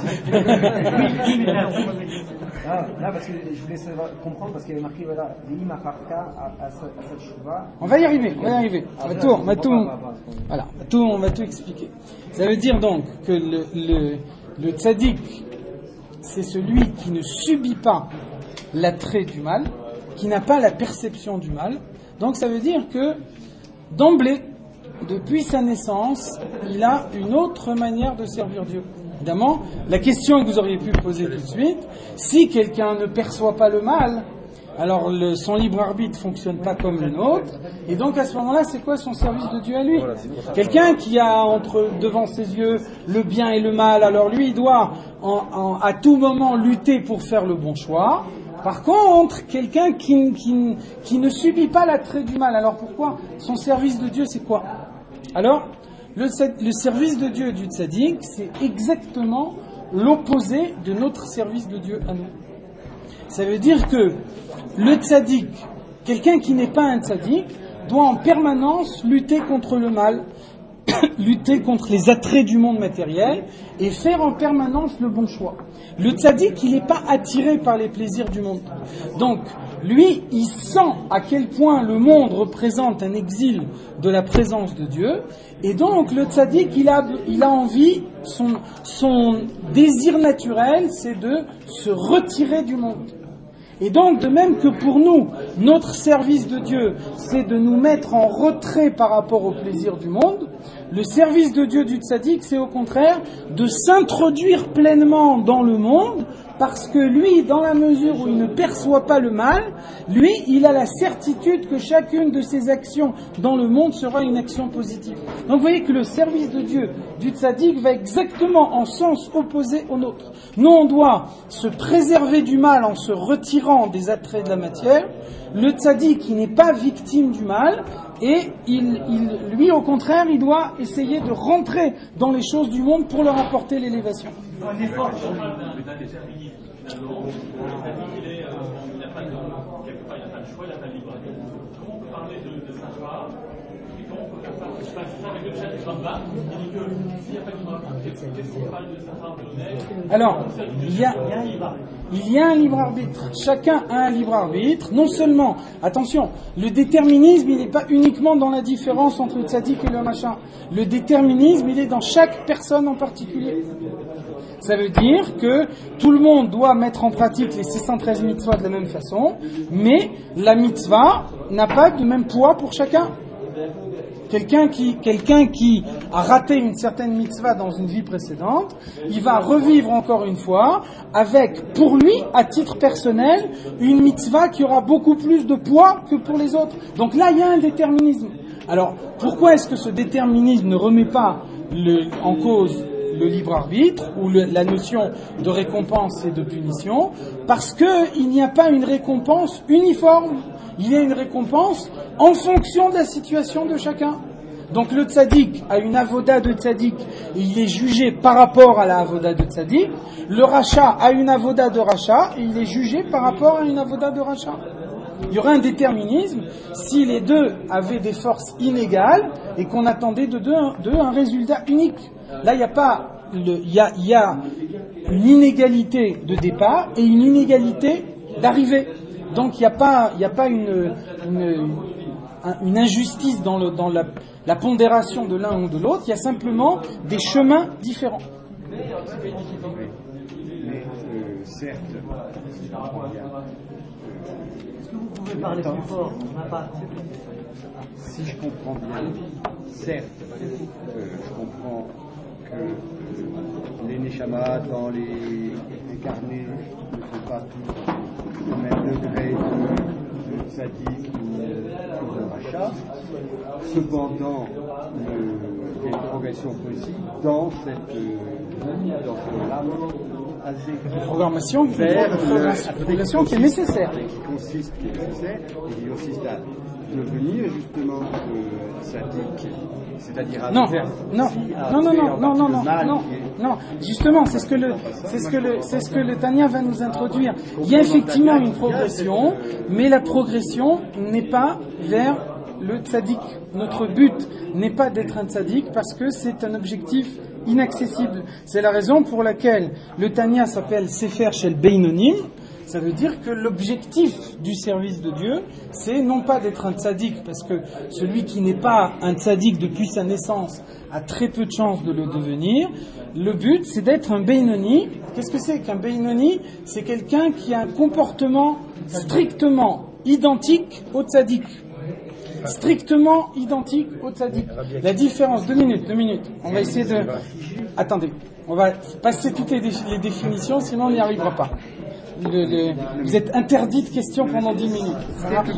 [SPEAKER 5] Ah, là, parce que je voulais savoir, comprendre, parce qu'il y avait marqué, voilà, Vili Mafarka à cette chouva.
[SPEAKER 1] On va y arriver, on va y arriver. On va tout, on va tout, voilà, tout, on va tout expliquer. Ça veut dire donc que le, le, le tzaddik, c'est celui qui ne subit pas l'attrait du mal, qui n'a pas la perception du mal. Donc ça veut dire que, d'emblée, depuis sa naissance, il a une autre manière de servir Dieu. Évidemment, la question que vous auriez pu poser tout de suite, si quelqu'un ne perçoit pas le mal, alors le, son libre arbitre ne fonctionne pas comme le nôtre, et donc à ce moment-là, c'est quoi son service de Dieu à lui? Quelqu'un qui a entre devant ses yeux le bien et le mal, alors lui, il doit en, en, à tout moment lutter pour faire le bon choix. Par contre, quelqu'un qui, qui, qui ne subit pas l'attrait du mal, alors pourquoi? Son service de Dieu, c'est quoi? Alors, le, le service de Dieu du tzaddik, c'est exactement l'opposé de notre service de Dieu à nous. Ça veut dire que le tzaddik, quelqu'un qui n'est pas un tzaddik, doit en permanence lutter contre le mal, lutter contre les attraits du monde matériel et faire en permanence le bon choix. Le tzaddik, il n'est pas attiré par les plaisirs du monde. Donc, lui, il sent à quel point le monde représente un exil de la présence de Dieu. Et donc, le tzaddik, il a, il a envie, son, son désir naturel, c'est de se retirer du monde. Et donc, de même que pour nous, notre service de Dieu, c'est de nous mettre en retrait par rapport au plaisir du monde, le service de Dieu du tzaddik, c'est au contraire de s'introduire pleinement dans le monde, parce que lui, dans la mesure où il ne perçoit pas le mal, lui, il a la certitude que chacune de ses actions dans le monde sera une action positive. Donc vous voyez que le service de Dieu du tzaddik va exactement en sens opposé au nôtre. Nous, on doit se préserver du mal en se retirant des attraits de la matière. Le tzaddik, il n'est pas victime du mal, et il, il, lui, au contraire, il doit essayer de rentrer dans les choses du monde pour leur apporter l'élévation.
[SPEAKER 4] Un effort.
[SPEAKER 1] Alors, il y a, il y a un libre arbitre. Chacun a un libre arbitre. Non seulement, attention, le déterminisme, il n'est pas uniquement dans la différence entre le tzaddik et le machin. Le déterminisme, il est dans chaque personne en particulier. Ça veut dire que tout le monde doit mettre en pratique les six cent treize mitzvahs de la même façon, mais la mitzvah n'a pas de même poids pour chacun. Quelqu'un qui, quelqu'un qui a raté une certaine mitzvah dans une vie précédente, il va revivre encore une fois avec, pour lui, à titre personnel, une mitzvah qui aura beaucoup plus de poids que pour les autres. Donc là, il y a un déterminisme. Alors, pourquoi est-ce que ce déterminisme ne remet pas le, en cause le libre arbitre ou le, la notion de récompense et de punition? Parce qu'il n'y a pas une récompense uniforme. Il y a une récompense en fonction de la situation de chacun. Donc le tzaddik a une avoda de tzaddik et il est jugé par rapport à la avoda de tzaddik. Le racha a une avoda de racha et il est jugé par rapport à une avoda de racha. Il y aurait un déterminisme si les deux avaient des forces inégales et qu'on attendait de deux un, de un résultat unique. Là, il n'y a pas, le, il y a, il y a une inégalité de départ et une inégalité d'arrivée. Donc, il n'y a pas, il n'y a pas une, une, une injustice dans, le, dans la, la pondération de l'un ou de l'autre. Il y a simplement des chemins différents.
[SPEAKER 6] Mais euh, certes,
[SPEAKER 4] Est-ce que vous pouvez parler plus fort? On n'a pas.
[SPEAKER 6] si je comprends bien, certes, euh, je comprends que euh, les Neshama dans les, les carnets ne sont pas tous au même degré de, de tzaddik ou de rachat. Cependant, le, il y a une progression possible dans cette euh, dans ce lame
[SPEAKER 1] Une programmation, une programmation qui est nécessaire.
[SPEAKER 6] qui consiste, qui est nécessaire, et qui consiste à devenir justement euh, sadique, c'est-à-dire à
[SPEAKER 1] Non,
[SPEAKER 6] faire
[SPEAKER 1] non,
[SPEAKER 6] si, à
[SPEAKER 1] non, non,
[SPEAKER 6] faire
[SPEAKER 1] non,
[SPEAKER 6] en
[SPEAKER 1] non, non,
[SPEAKER 6] partie
[SPEAKER 1] non,
[SPEAKER 6] le mal
[SPEAKER 1] non,
[SPEAKER 6] qui est-
[SPEAKER 1] non. Justement, c'est ce que le, c'est ce que le, c'est ce que le Tanya va nous introduire. Il y a effectivement une progression, mais la progression n'est pas vers le tzaddik. Notre but n'est pas d'être un tzaddik parce que c'est un objectif inaccessible. C'est la raison pour laquelle le Tanya s'appelle Sefer Shel Beinonim. Ça veut dire que l'objectif du service de Dieu, c'est non pas d'être un tzaddik, parce que celui qui n'est pas un tzaddik depuis sa naissance a très peu de chances de le devenir. Le but, c'est d'être un Beinoni. Qu'est-ce que c'est qu'un Beinoni? C'est quelqu'un qui a un comportement strictement identique au tzaddik. Strictement identique au tzaddik. La différence, deux minutes, deux minutes. On va essayer de... Attendez, on va passer toutes les, dé- les définitions, sinon on n'y arrivera pas. Le- le- vous êtes interdit de questions pendant dix minutes. Ça marche?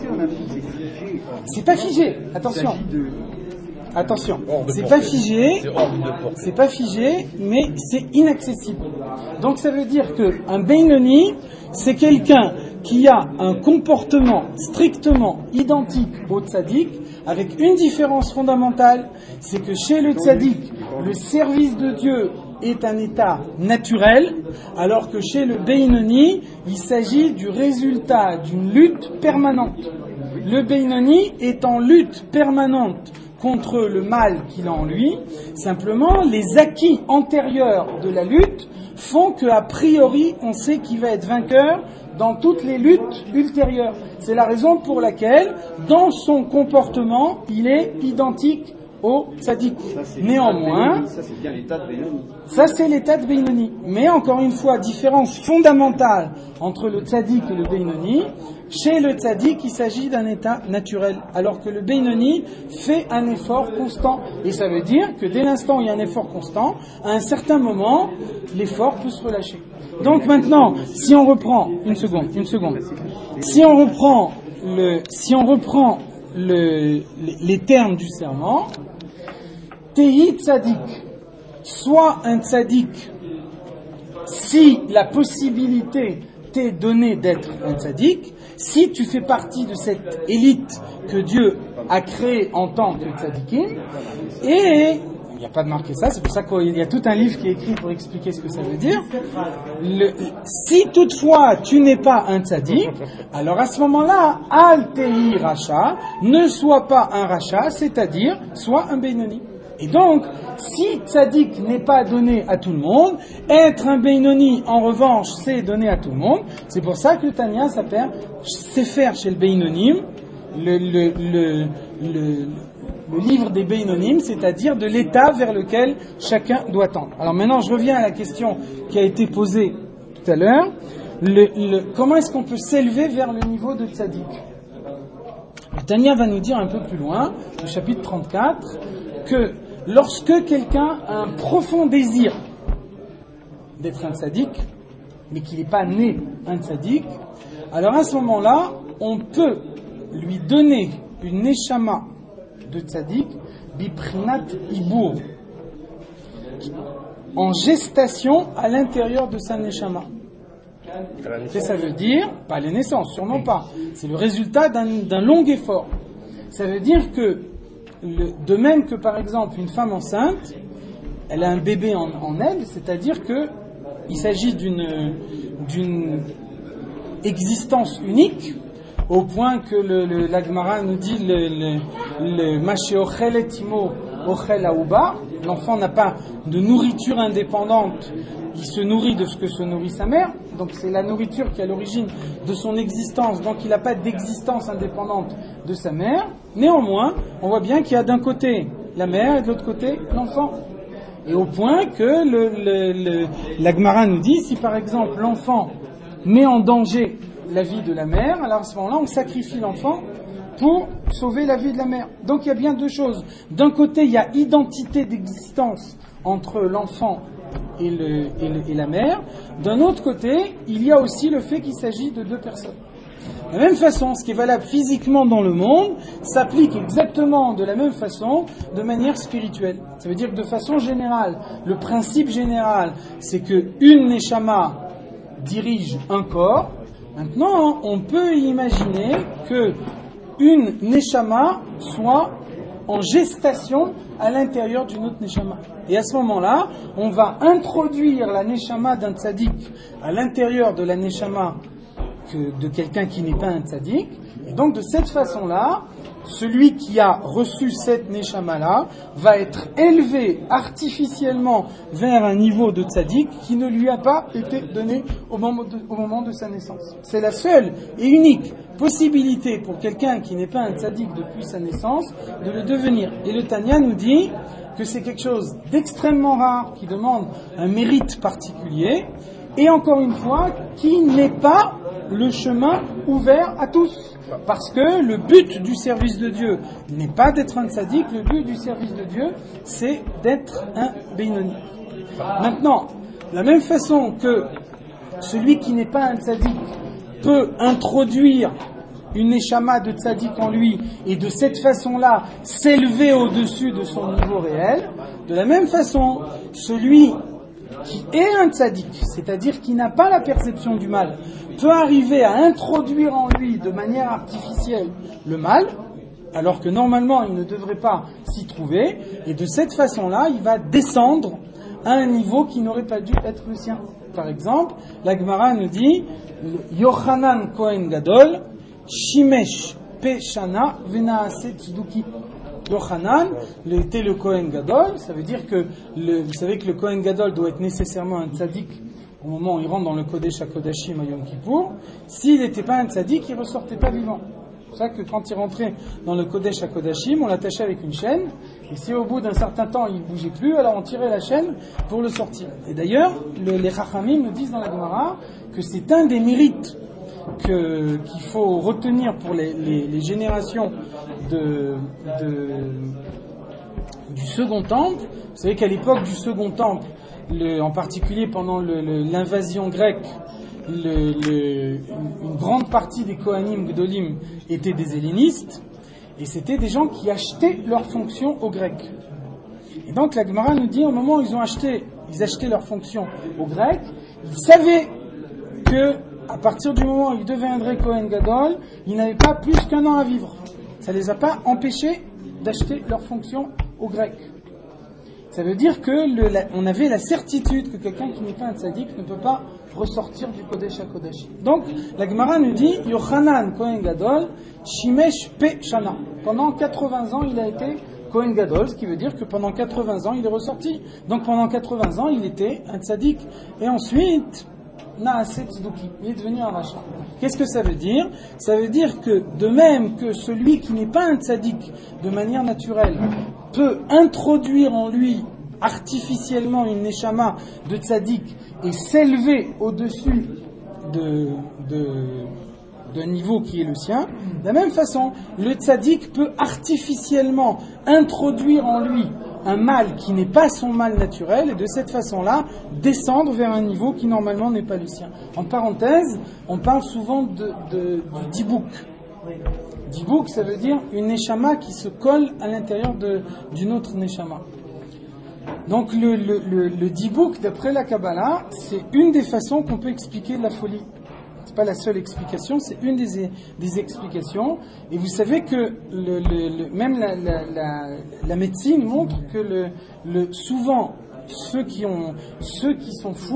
[SPEAKER 1] C'est pas figé, attention. Attention,
[SPEAKER 3] Hors de
[SPEAKER 1] c'est
[SPEAKER 3] portée.
[SPEAKER 1] pas figé,
[SPEAKER 3] C'est hors de portée.
[SPEAKER 1] c'est pas figé, mais c'est inaccessible. Donc ça veut dire que un Beinoni, c'est quelqu'un qui a un comportement strictement identique au tzaddik, avec une différence fondamentale, c'est que chez le tzaddik, le service de Dieu est un état naturel, alors que chez le Beinoni, il s'agit du résultat d'une lutte permanente. Le Beinoni est en lutte permanente contre le mal qu'il a en lui. Simplement, les acquis antérieurs de la lutte font qu'a priori, on sait qu'il va être vainqueur dans toutes les luttes ultérieures. C'est la raison pour laquelle, dans son comportement, il est identique au tzaddik.
[SPEAKER 6] Ça, c'est
[SPEAKER 1] Néanmoins,
[SPEAKER 6] l'état de Bénoni. Ça, c'est bien l'état de Bénoni.
[SPEAKER 1] ça, c'est l'état de Beinoni. Mais encore une fois, différence fondamentale entre le tzaddik et le Beinoni. Chez le tzaddik, il s'agit d'un état naturel, alors que le Beinoni fait un effort constant. Et ça veut dire que dès l'instant où il y a un effort constant, à un certain moment, l'effort peut se relâcher. Donc maintenant, si on reprend, une seconde, une seconde. Si on reprend le, si on reprend le, les, les termes du serment, Tehi tzaddik, soit un tzaddik si la possibilité t'est donnée d'être un tzaddik, si tu fais partie de cette élite que Dieu a créée en tant que tzaddikim, et il n'y a pas de marqué ça, c'est pour ça qu'il y a tout un livre qui est écrit pour expliquer ce que ça veut dire. Le, si toutefois tu n'es pas un tzaddik, alors à ce moment-là, al tehi racha, ne sois pas un racha, c'est-à-dire sois un Beinoni. Et donc, si tzaddik n'est pas donné à tout le monde, être un Beinoni, en revanche, c'est donné à tout le monde. C'est pour ça que le Tanya s'appelle Sefer chez le Beinonim, le, le, le, le, le livre des Beinonim, c'est-à-dire de l'état vers lequel chacun doit tendre. Alors maintenant, je reviens à la question qui a été posée tout à l'heure. Le, le, comment est-ce qu'on peut s'élever vers le niveau de tzaddik? Le Tanya va nous dire un peu plus loin, au chapitre trente-quatre, que lorsque quelqu'un a un profond désir d'être un tzaddik, mais qu'il n'est pas né un tzaddik, alors à ce moment-là, on peut lui donner une neshama de tzaddik, biprinat ibur, en gestation à l'intérieur de sa neshama. Et ça veut dire, pas les naissances, sûrement pas, c'est le résultat d'un, d'un long effort. Ça veut dire que, le, de même que par exemple une femme enceinte, elle a un bébé en, en elle, c'est-à-dire que il s'agit d'une, d'une existence unique, au point que le, le, la Gemara nous dit le, le, le Mashe ochel et imo ochel aouba, l'enfant n'a pas de nourriture indépendante, il se nourrit de ce que se nourrit sa mère, donc c'est la nourriture qui est à l'origine de son existence, donc il n'a pas d'existence indépendante de sa mère. Néanmoins, on voit bien qu'il y a d'un côté la mère et de l'autre côté l'enfant. Et au point que le, le, le, la Gemara nous dit, si par exemple l'enfant met en danger la vie de la mère, alors à ce moment-là on sacrifie l'enfant pour sauver la vie de la mère. Donc il y a bien deux choses. D'un côté, il y a identité d'existence entre l'enfant et, le, et, le, et la mère. D'un autre côté, il y a aussi le fait qu'il s'agit de deux personnes. De la même façon, ce qui est valable physiquement dans le monde s'applique exactement de la même façon de manière spirituelle. Ça veut dire que de façon générale, le principe général, c'est qu'une neshama dirige un corps. Maintenant, on peut imaginer que une neshama soit en gestation à l'intérieur d'une autre neshama. Et à ce moment-là, on va introduire la neshama d'un tzaddik à l'intérieur de la neshama que de quelqu'un qui n'est pas un tzaddik. Et donc, de cette façon-là, celui qui a reçu cette neshama-là va être élevé artificiellement vers un niveau de tzaddik qui ne lui a pas été donné au moment de, au moment de sa naissance. C'est la seule et unique possibilité pour quelqu'un qui n'est pas un tzaddik depuis sa naissance de le devenir. Et le Tanya nous dit que c'est quelque chose d'extrêmement rare, qui demande un mérite particulier, et encore une fois, qui n'est pas le chemin ouvert à tous. Parce que le but du service de Dieu n'est pas d'être un tzaddik, le but du service de Dieu, c'est d'être un Beinoni. Maintenant, de la même façon que celui qui n'est pas un tzaddik peut introduire une neshama de tzaddik en lui et de cette façon-là s'élever au-dessus de son niveau réel, de la même façon, celui qui est un tzaddik, c'est-à-dire qui n'a pas la perception du mal, peut arriver à introduire en lui de manière artificielle le mal, alors que normalement il ne devrait pas s'y trouver, et de cette façon-là, il va descendre à un niveau qui n'aurait pas dû être le sien. Par exemple, la Gemara nous dit Yochanan Kohen Gadol, Shimesh Peshana Venaase Tzduki. Yochanan était le Kohen Gadol, ça veut dire que le, vous savez que le Kohen Gadol doit être nécessairement un tzaddik au moment où il rentre dans le Kodesh HaKodashim à Yom Kippour. S'il n'était pas un tzaddik, il ne ressortait pas vivant. C'est pour ça que quand il rentrait dans le Kodesh HaKodashim, on l'attachait avec une chaîne, et si au bout d'un certain temps il ne bougeait plus, alors on tirait la chaîne pour le sortir. Et d'ailleurs, le, les Chachamim nous disent dans la Gemara que c'est un des mérites que, qu'il faut retenir pour les, les, les générations de, de, du Second Temple. Vous savez qu'à l'époque du Second Temple, le, en particulier pendant le, le, l'invasion grecque, le, le, une grande partie des Kohanim Gdolim étaient des hellénistes, et c'était des gens qui achetaient leurs fonctions aux Grecs. Et donc la Gemara nous dit, au moment où ils ont acheté, ils achetaient leurs fonctions aux Grecs, ils savaient que à partir du moment où ils deviendraient Kohen Gadol, ils n'avaient pas plus qu'un an à vivre. Ça ne les a pas empêchés d'acheter leurs fonctions aux Grecs. Ça veut dire que le, la, on avait la certitude que quelqu'un qui n'est pas un tzaddik ne peut pas ressortir du Kodesh HaKodashim. Donc, la Gemara nous dit Yochanan Kohen Gadol, Shimesh Pe Shana. Pendant quatre-vingts ans, il a été Kohen Gadol, ce qui veut dire que pendant quatre-vingts ans, il est ressorti. Donc, pendant quatre-vingts ans, il était un tzaddik. Et ensuite, Naaseh Tzduki, il est devenu un rachat. Qu'est-ce que ça veut dire? Ça veut dire que, de même que celui qui n'est pas un tzaddik, de manière naturelle, peut introduire en lui artificiellement une neshama de tzaddik et s'élever au-dessus de, de, d'un niveau qui est le sien, de la même façon, le tzaddik peut artificiellement introduire en lui un mal qui n'est pas son mal naturel et de cette façon-là descendre vers un niveau qui normalement n'est pas le sien. En parenthèse, on parle souvent de, de, du dibouk. Dibouk, ça veut dire une neshama qui se colle à l'intérieur de, d'une autre neshama. Donc le, le, le, le dibouk, d'après la Kabbalah, c'est une des façons qu'on peut expliquer la folie. C'est pas la seule explication, c'est une des, des explications. Et vous savez que le, le, le, même la, la, la, la médecine montre que le, le, souvent ceux qui, ont, ceux qui sont fous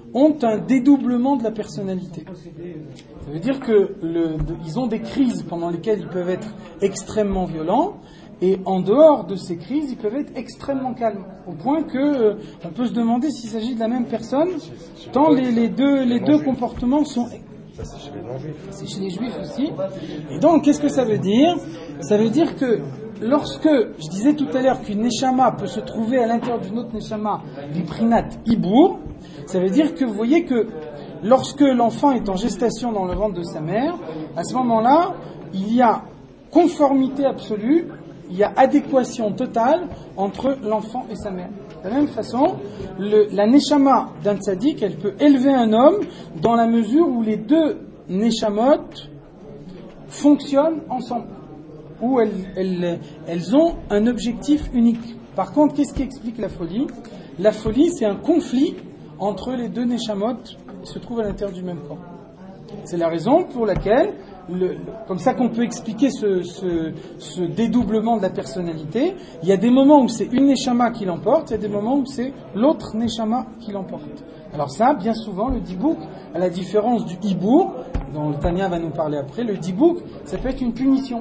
[SPEAKER 1] ont un dédoublement de la personnalité. Ça veut dire que le, de, ils ont des crises pendant lesquelles ils peuvent être extrêmement violents, et en dehors de ces crises, ils peuvent être extrêmement calmes, au point que euh, on peut se demander s'il s'agit de la même personne, tant les, les deux, les deux comportemements sont...
[SPEAKER 3] Ça, c'est chez les non-juifs.
[SPEAKER 1] C'est chez les juifs aussi. Et donc, qu'est-ce que ça veut dire? Ça veut dire que lorsque, je disais tout à l'heure qu'une neshama peut se trouver à l'intérieur d'une autre neshama, l'iprinat ibour, ça veut dire que vous voyez que lorsque l'enfant est en gestation dans le ventre de sa mère, à ce moment-là, il y a conformité absolue, il y a adéquation totale entre l'enfant et sa mère. De la même façon, le, la neshama d'un tzaddik, elle peut élever un homme dans la mesure où les deux neshamot fonctionnent ensemble, où elles, elles, elles ont un objectif unique. Par contre, qu'est-ce qui explique la folie? La folie, c'est un conflit entre les deux neshamot qui se trouvent à l'intérieur du même corps. C'est la raison pour laquelle, le, comme ça qu'on peut expliquer ce, ce, ce dédoublement de la personnalité. Il y a des moments où c'est une neshama qui l'emporte, il y a des moments où c'est l'autre neshama qui l'emporte. Alors ça, bien souvent, le dibouk, à la différence du hibour, dont le Tanya va nous parler après, le dibouk, ça peut être une punition.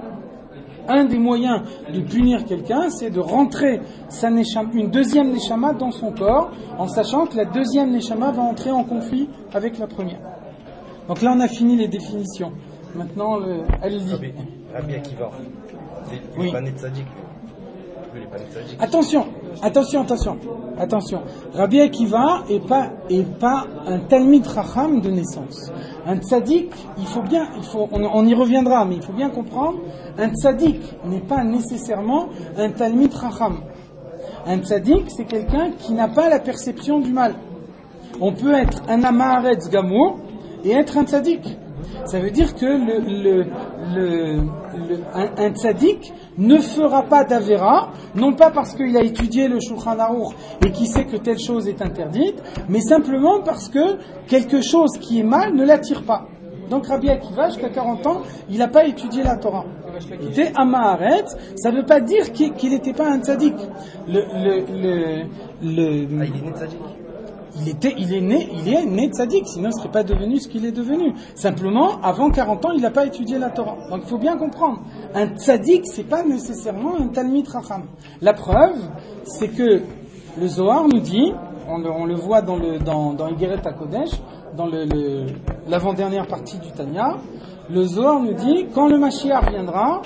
[SPEAKER 1] Un des moyens de punir quelqu'un, c'est de rentrer sa neshama, une deuxième neshama dans son corps, en sachant que la deuxième neshama va entrer en conflit avec la première. Donc là, on a fini les définitions. Maintenant, le... allez-y.
[SPEAKER 3] Rabbi, Rabbi Akiva. Il
[SPEAKER 1] Oui.
[SPEAKER 3] n'est pas né de tzaddik. Il n'est pas né de tzaddik.
[SPEAKER 1] Attention, attention, attention, attention. Rabbi Akiva est pas, est pas un Talmid Chacham de naissance. Un tzaddik, il faut bien, il faut, on, on y reviendra, mais il faut bien comprendre, un tzaddik n'est pas nécessairement un Talmid Chacham. Un tzaddik, c'est quelqu'un qui n'a pas la perception du mal. On peut être un Amaharetz Gamour et être un tzaddik. Ça veut dire que le, le, le, le, un, un tzaddik ne fera pas d'avera, non pas parce qu'il a étudié le Shulchan Aruch et qu'il sait que telle chose est interdite, mais simplement parce que quelque chose qui est mal ne l'attire pas. Donc Rabbi Akiva, jusqu'à quarante ans, il n'a pas étudié la Torah. Il était Amaharetz, ça ne veut pas dire qu'il n'était pas un tzaddik. Le, le, le, le,
[SPEAKER 3] Ah, il est né de tzaddik.
[SPEAKER 1] Il était, il est né, il est né tzaddik, sinon il ne serait pas devenu ce qu'il est devenu. Simplement, avant quarante ans, il n'a pas étudié la Torah. Donc il faut bien comprendre. Un tzaddik, c'est pas nécessairement un Talmid Chacham. La preuve, c'est que le Zohar nous dit, on le, on le voit dans le, dans, dans Igeret HaKodesh, dans le, le, l'avant-dernière partie du Tanya, le Zohar nous dit, quand le Mashiach viendra,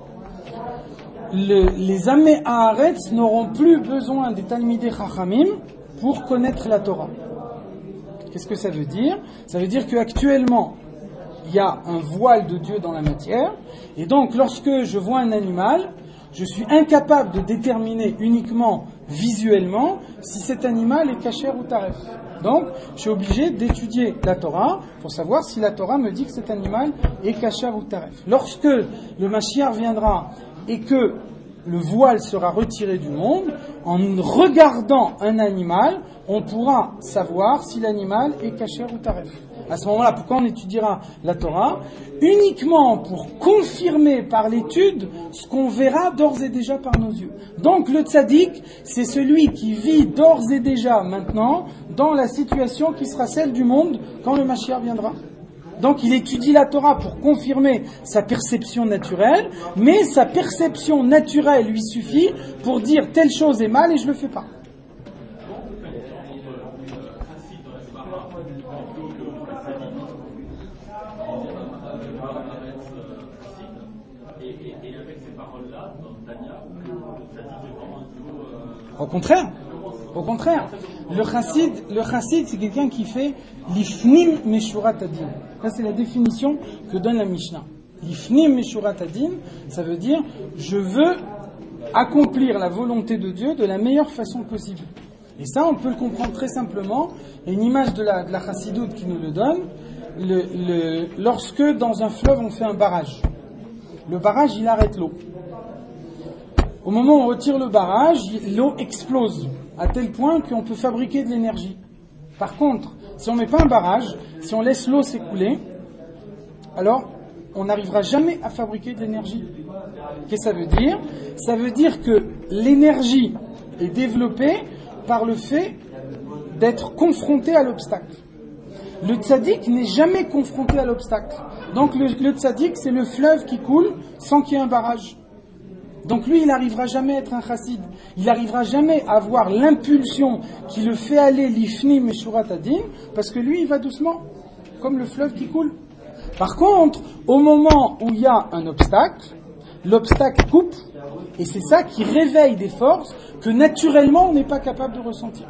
[SPEAKER 1] le, les Amé Haaretz n'auront plus besoin des Talmidei Chachamim pour connaître la Torah. Qu'est-ce que ça veut dire? Ça veut dire qu'actuellement, il y a un voile de Dieu dans la matière, et donc lorsque je vois un animal, je suis incapable de déterminer uniquement visuellement si cet animal est kasher ou taref. Donc, je suis obligé d'étudier la Torah pour savoir si la Torah me dit que cet animal est kasher ou taref. Lorsque le Mashiach viendra et que le voile sera retiré du monde, en regardant un animal, on pourra savoir si l'animal est kasher ou taref. À ce moment-là, pourquoi on étudiera la Torah? Uniquement pour confirmer par l'étude ce qu'on verra d'ores et déjà par nos yeux. Donc le tzaddik, c'est celui qui vit d'ores et déjà maintenant dans la situation qui sera celle du monde quand le Mashiach viendra. Donc il étudie la Torah pour confirmer sa perception naturelle, mais sa perception naturelle lui suffit pour dire telle chose est mal et je ne le fais pas. Au contraire, au contraire, le chassid, le chassid, c'est quelqu'un qui fait l'ifnim meshurat adin. Ça, c'est la définition que donne la Mishnah. L'ifnim meshurat adin, ça veut dire je veux accomplir la volonté de Dieu de la meilleure façon possible. Et ça, on peut le comprendre très simplement. Il y a une image de la, de la chassidoute qui nous le donne. Le, le, lorsque dans un fleuve on fait un barrage, le barrage il arrête l'eau. Au moment où on retire le barrage, l'eau explose à tel point qu'on peut fabriquer de l'énergie. Par contre, si on ne met pas un barrage, si on laisse l'eau s'écouler, alors on n'arrivera jamais à fabriquer de l'énergie. Qu'est-ce que ça veut dire? Ça veut dire que l'énergie est développée par le fait d'être confronté à l'obstacle. le tzaddik n'est jamais confronté à l'obstacle. Donc le, le tzaddik, c'est le fleuve qui coule sans qu'il y ait un barrage. Donc lui, il n'arrivera jamais à être un chassid. Il n'arrivera jamais à avoir l'impulsion qui le fait aller l'ifni meshurat adin, parce que lui, il va doucement, comme le fleuve qui coule. Par contre, au moment où il y a un obstacle, l'obstacle coupe, et c'est ça qui réveille des forces que naturellement on n'est pas capable de ressentir.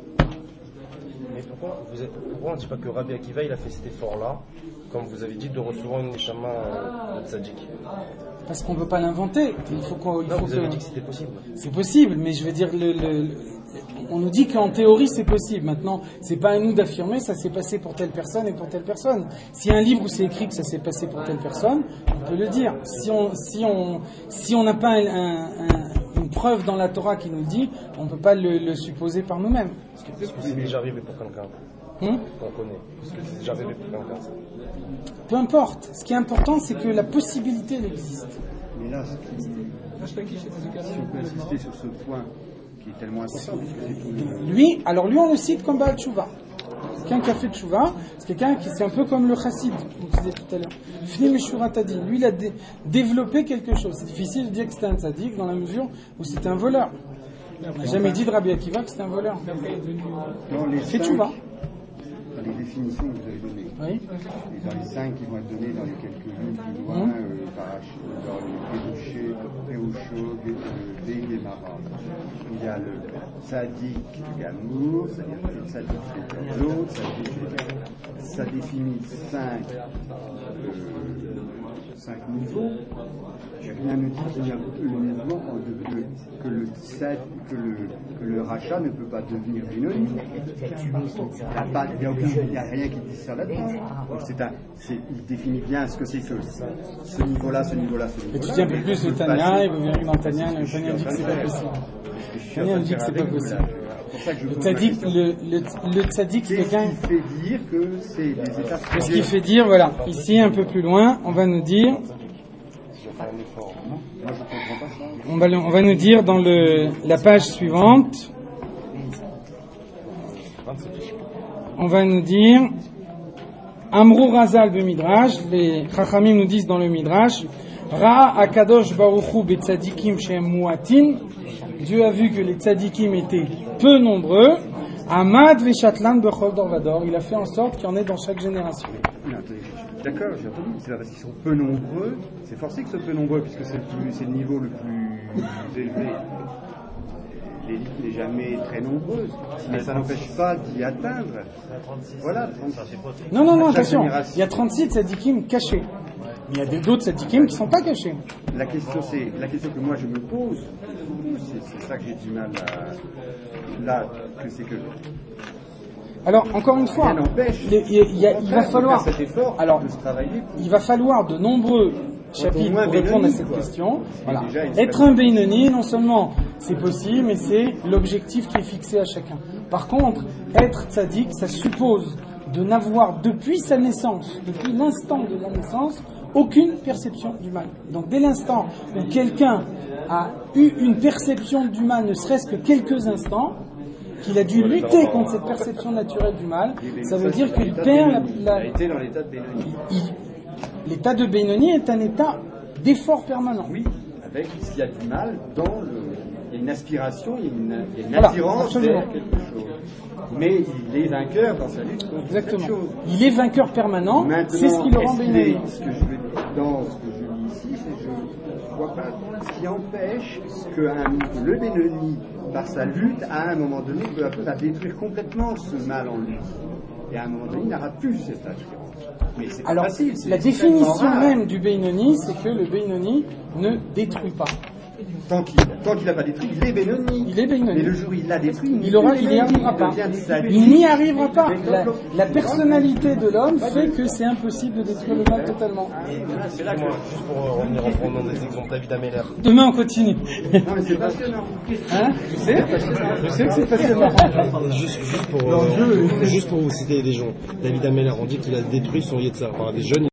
[SPEAKER 3] Mais pourquoi, vous êtes, pourquoi on ne dit pas que Rabbi Akiva il a fait cet effort-là, comme vous avez dit, de recevoir une neshama euh, de tzaddik?
[SPEAKER 1] Parce qu'on ne peut pas l'inventer. Il faut qu'on, il
[SPEAKER 3] Non,
[SPEAKER 1] faut
[SPEAKER 3] vous
[SPEAKER 1] que...
[SPEAKER 3] avez dit que c'était possible.
[SPEAKER 1] C'est possible, mais je veux dire, le, le, le, on nous dit qu'en théorie c'est possible. Maintenant, c'est pas à nous d'affirmer ça s'est passé pour telle personne et pour telle personne. S'il y a un livre où c'est écrit que ça s'est passé pour telle personne, on peut le dire. Si on si on si on n'a pas un, un, un, une preuve dans la Torah qui nous le dit, on ne peut pas le, le supposer par nous-mêmes.
[SPEAKER 3] Est-ce que c'est déjà arrivé pour quelqu'un
[SPEAKER 1] Hum
[SPEAKER 3] qu'on connaît? Est-ce que c'est déjà arrivé pour quelqu'un?
[SPEAKER 1] Peu importe. Ce qui est important, c'est que la possibilité elle existe.
[SPEAKER 6] Mais là, ce qui, si on peut insister sur ce point qui est tellement important, parce que c'est tout le...
[SPEAKER 1] Lui, alors lui on le cite comme Baal Tshuva. Quelqu'un qui a fait Tshuva, c'est quelqu'un qui c'est un peu comme le chassid, comme je disais tout à l'heure. Fini Meshurat Adin. Lui, il a dé- développé quelque chose. C'est difficile de dire que c'était un tzaddik dans la mesure où c'était un voleur. On n'a jamais dit de Rabbi Akiva que c'était un voleur.
[SPEAKER 6] Dans les
[SPEAKER 1] Fait
[SPEAKER 6] cinq-
[SPEAKER 1] Tshuva.
[SPEAKER 6] Dans les définitions que vous avez données,
[SPEAKER 1] Oui.
[SPEAKER 6] et dans les cinq qui vont être données dans les quelques lignes plus loin,
[SPEAKER 1] Mhm.
[SPEAKER 6] euh, par- dans les Pérouché, Péroucho, Béguémara, il y a le Tzadik Gamour, c'est-à-dire le Tzadik Fédorlo, ça définit cinq, euh, cinq niveaux. Rien ne dit qu'il y a le mouvement de, de, que, le, que, le, que le rachat ne peut pas devenir Benoni. Il n'y a, aucun, a rien qui dit ça là-dedans. Donc c'est un, c'est, il définit bien ce que c'est que ce niveau-là, ce niveau-là, ce niveau-là.
[SPEAKER 1] Étudiez un peu plus le Tanya, et vous verrez que dans Tanya, le Tanya dit que c'est pas possible. Tanya dit que c'est pas possible. Le tzaddik, le, le, le tzaddik, c'est quelqu'un.
[SPEAKER 6] Qu'est-ce qui fait dire que c'est des états.
[SPEAKER 1] Qu'est-ce qui fait dire, voilà, ici un peu plus loin, on va nous dire. On va, on va nous dire dans le, la page suivante, on va nous dire Amrou Razal de Midrash, les Chachamim nous disent dans le Midrash, Ra Akadosh Baruchu Betzadikim Shem Muatin, Dieu a vu que les tzadikim étaient peu nombreux, Amad Veshatlan Bechol Dorvador, il a fait en sorte qu'il y en ait dans chaque génération.
[SPEAKER 6] D'accord, j'ai entendu, c'est pas parce qu'ils sont peu nombreux, c'est forcé qu'ils soient peu nombreux, puisque c'est le, plus, c'est le niveau le plus élevé. L'élite n'est jamais très nombreuse, mais ça n'empêche pas d'y atteindre. Voilà, trente-six.
[SPEAKER 1] Non, non, non,
[SPEAKER 6] Chaque
[SPEAKER 1] attention,
[SPEAKER 6] génération.
[SPEAKER 1] il y a trente-six tzadikim cachés. Mais il y a des- d'autres tzadikim qui ne sont pas cachés.
[SPEAKER 6] La question, c'est, la question que moi je me pose, c'est, c'est ça que j'ai du mal à. Là, que c'est que.
[SPEAKER 1] Alors, encore une fois,
[SPEAKER 6] Rien n'empêche.
[SPEAKER 1] il, il- il y a- il va falloir,
[SPEAKER 6] faire cet effort
[SPEAKER 1] alors,
[SPEAKER 6] de se travailler.
[SPEAKER 1] il va falloir de nombreux chapitres
[SPEAKER 6] moins
[SPEAKER 1] pour répondre à
[SPEAKER 6] Benoni,
[SPEAKER 1] cette
[SPEAKER 6] quoi.
[SPEAKER 1] question. Voilà.
[SPEAKER 6] déjà une
[SPEAKER 1] Être un Benoni, non seulement c'est possible, mais c'est l'objectif qui est fixé à chacun. Par contre, être tzaddik, ça suppose de n'avoir depuis sa naissance, depuis l'instant de la naissance, aucune perception du mal. Donc dès l'instant où quelqu'un a eu une perception du mal, ne serait-ce que quelques instants, qu'il a dû lutter contre cette perception naturelle du mal, ça veut dire qu'il perd la,
[SPEAKER 6] Il
[SPEAKER 1] la-
[SPEAKER 6] a été dans l'état de Benoni.
[SPEAKER 1] il- l'état de Benoni est un état d'effort permanent.
[SPEAKER 6] Oui, avec ce qu'il y a du mal dans le. Il y a une aspiration, il y a une, il y a une
[SPEAKER 1] Voilà,
[SPEAKER 6] attirance
[SPEAKER 1] absolument.
[SPEAKER 6] vers quelque chose. Mais il est vainqueur dans sa lutte contre
[SPEAKER 1] Exactement.
[SPEAKER 6] cette chose.
[SPEAKER 1] Il est vainqueur permanent,
[SPEAKER 6] Maintenant,
[SPEAKER 1] c'est ce qui le rend
[SPEAKER 6] est-ce qu'il
[SPEAKER 1] Benoni.
[SPEAKER 6] est- ce que je veux dire dans ce que je lis ici, c'est que je ne vois pas ce qui empêche que un- le Benoni, par sa lutte, à un moment donné, peut va détruire complètement ce mal en lui. Et à un moment donné, il n'aura plus cette attirance. Mais c'est pas
[SPEAKER 1] Alors,
[SPEAKER 6] facile. C'est
[SPEAKER 1] la
[SPEAKER 6] extrêmement
[SPEAKER 1] définition
[SPEAKER 6] rare.
[SPEAKER 1] même du Benoni, c'est que le Benoni ne détruit pas.
[SPEAKER 6] Tant qu'il tant qu'il n'a pas détruit, il est Benoni.
[SPEAKER 1] Il est Benoni.
[SPEAKER 6] Mais le jour où il l'a détruit,
[SPEAKER 1] Il aura, il n'y arrivera pas. Il n'y arrivera pas. La, la personnalité de l'homme fait que c'est impossible de détruire le mal totalement.
[SPEAKER 3] C'est là que, juste pour euh, revenir en prenant des exemples, David Ameller.
[SPEAKER 1] Demain, on continue.
[SPEAKER 6] Non, mais c'est passionnant.
[SPEAKER 1] Hein? Je sais, je sais que c'est passionnant.
[SPEAKER 3] Juste, juste, pour, euh, juste pour vous citer des gens. David Ameller, on dit qu'il a détruit son Yetzar par des jeunes.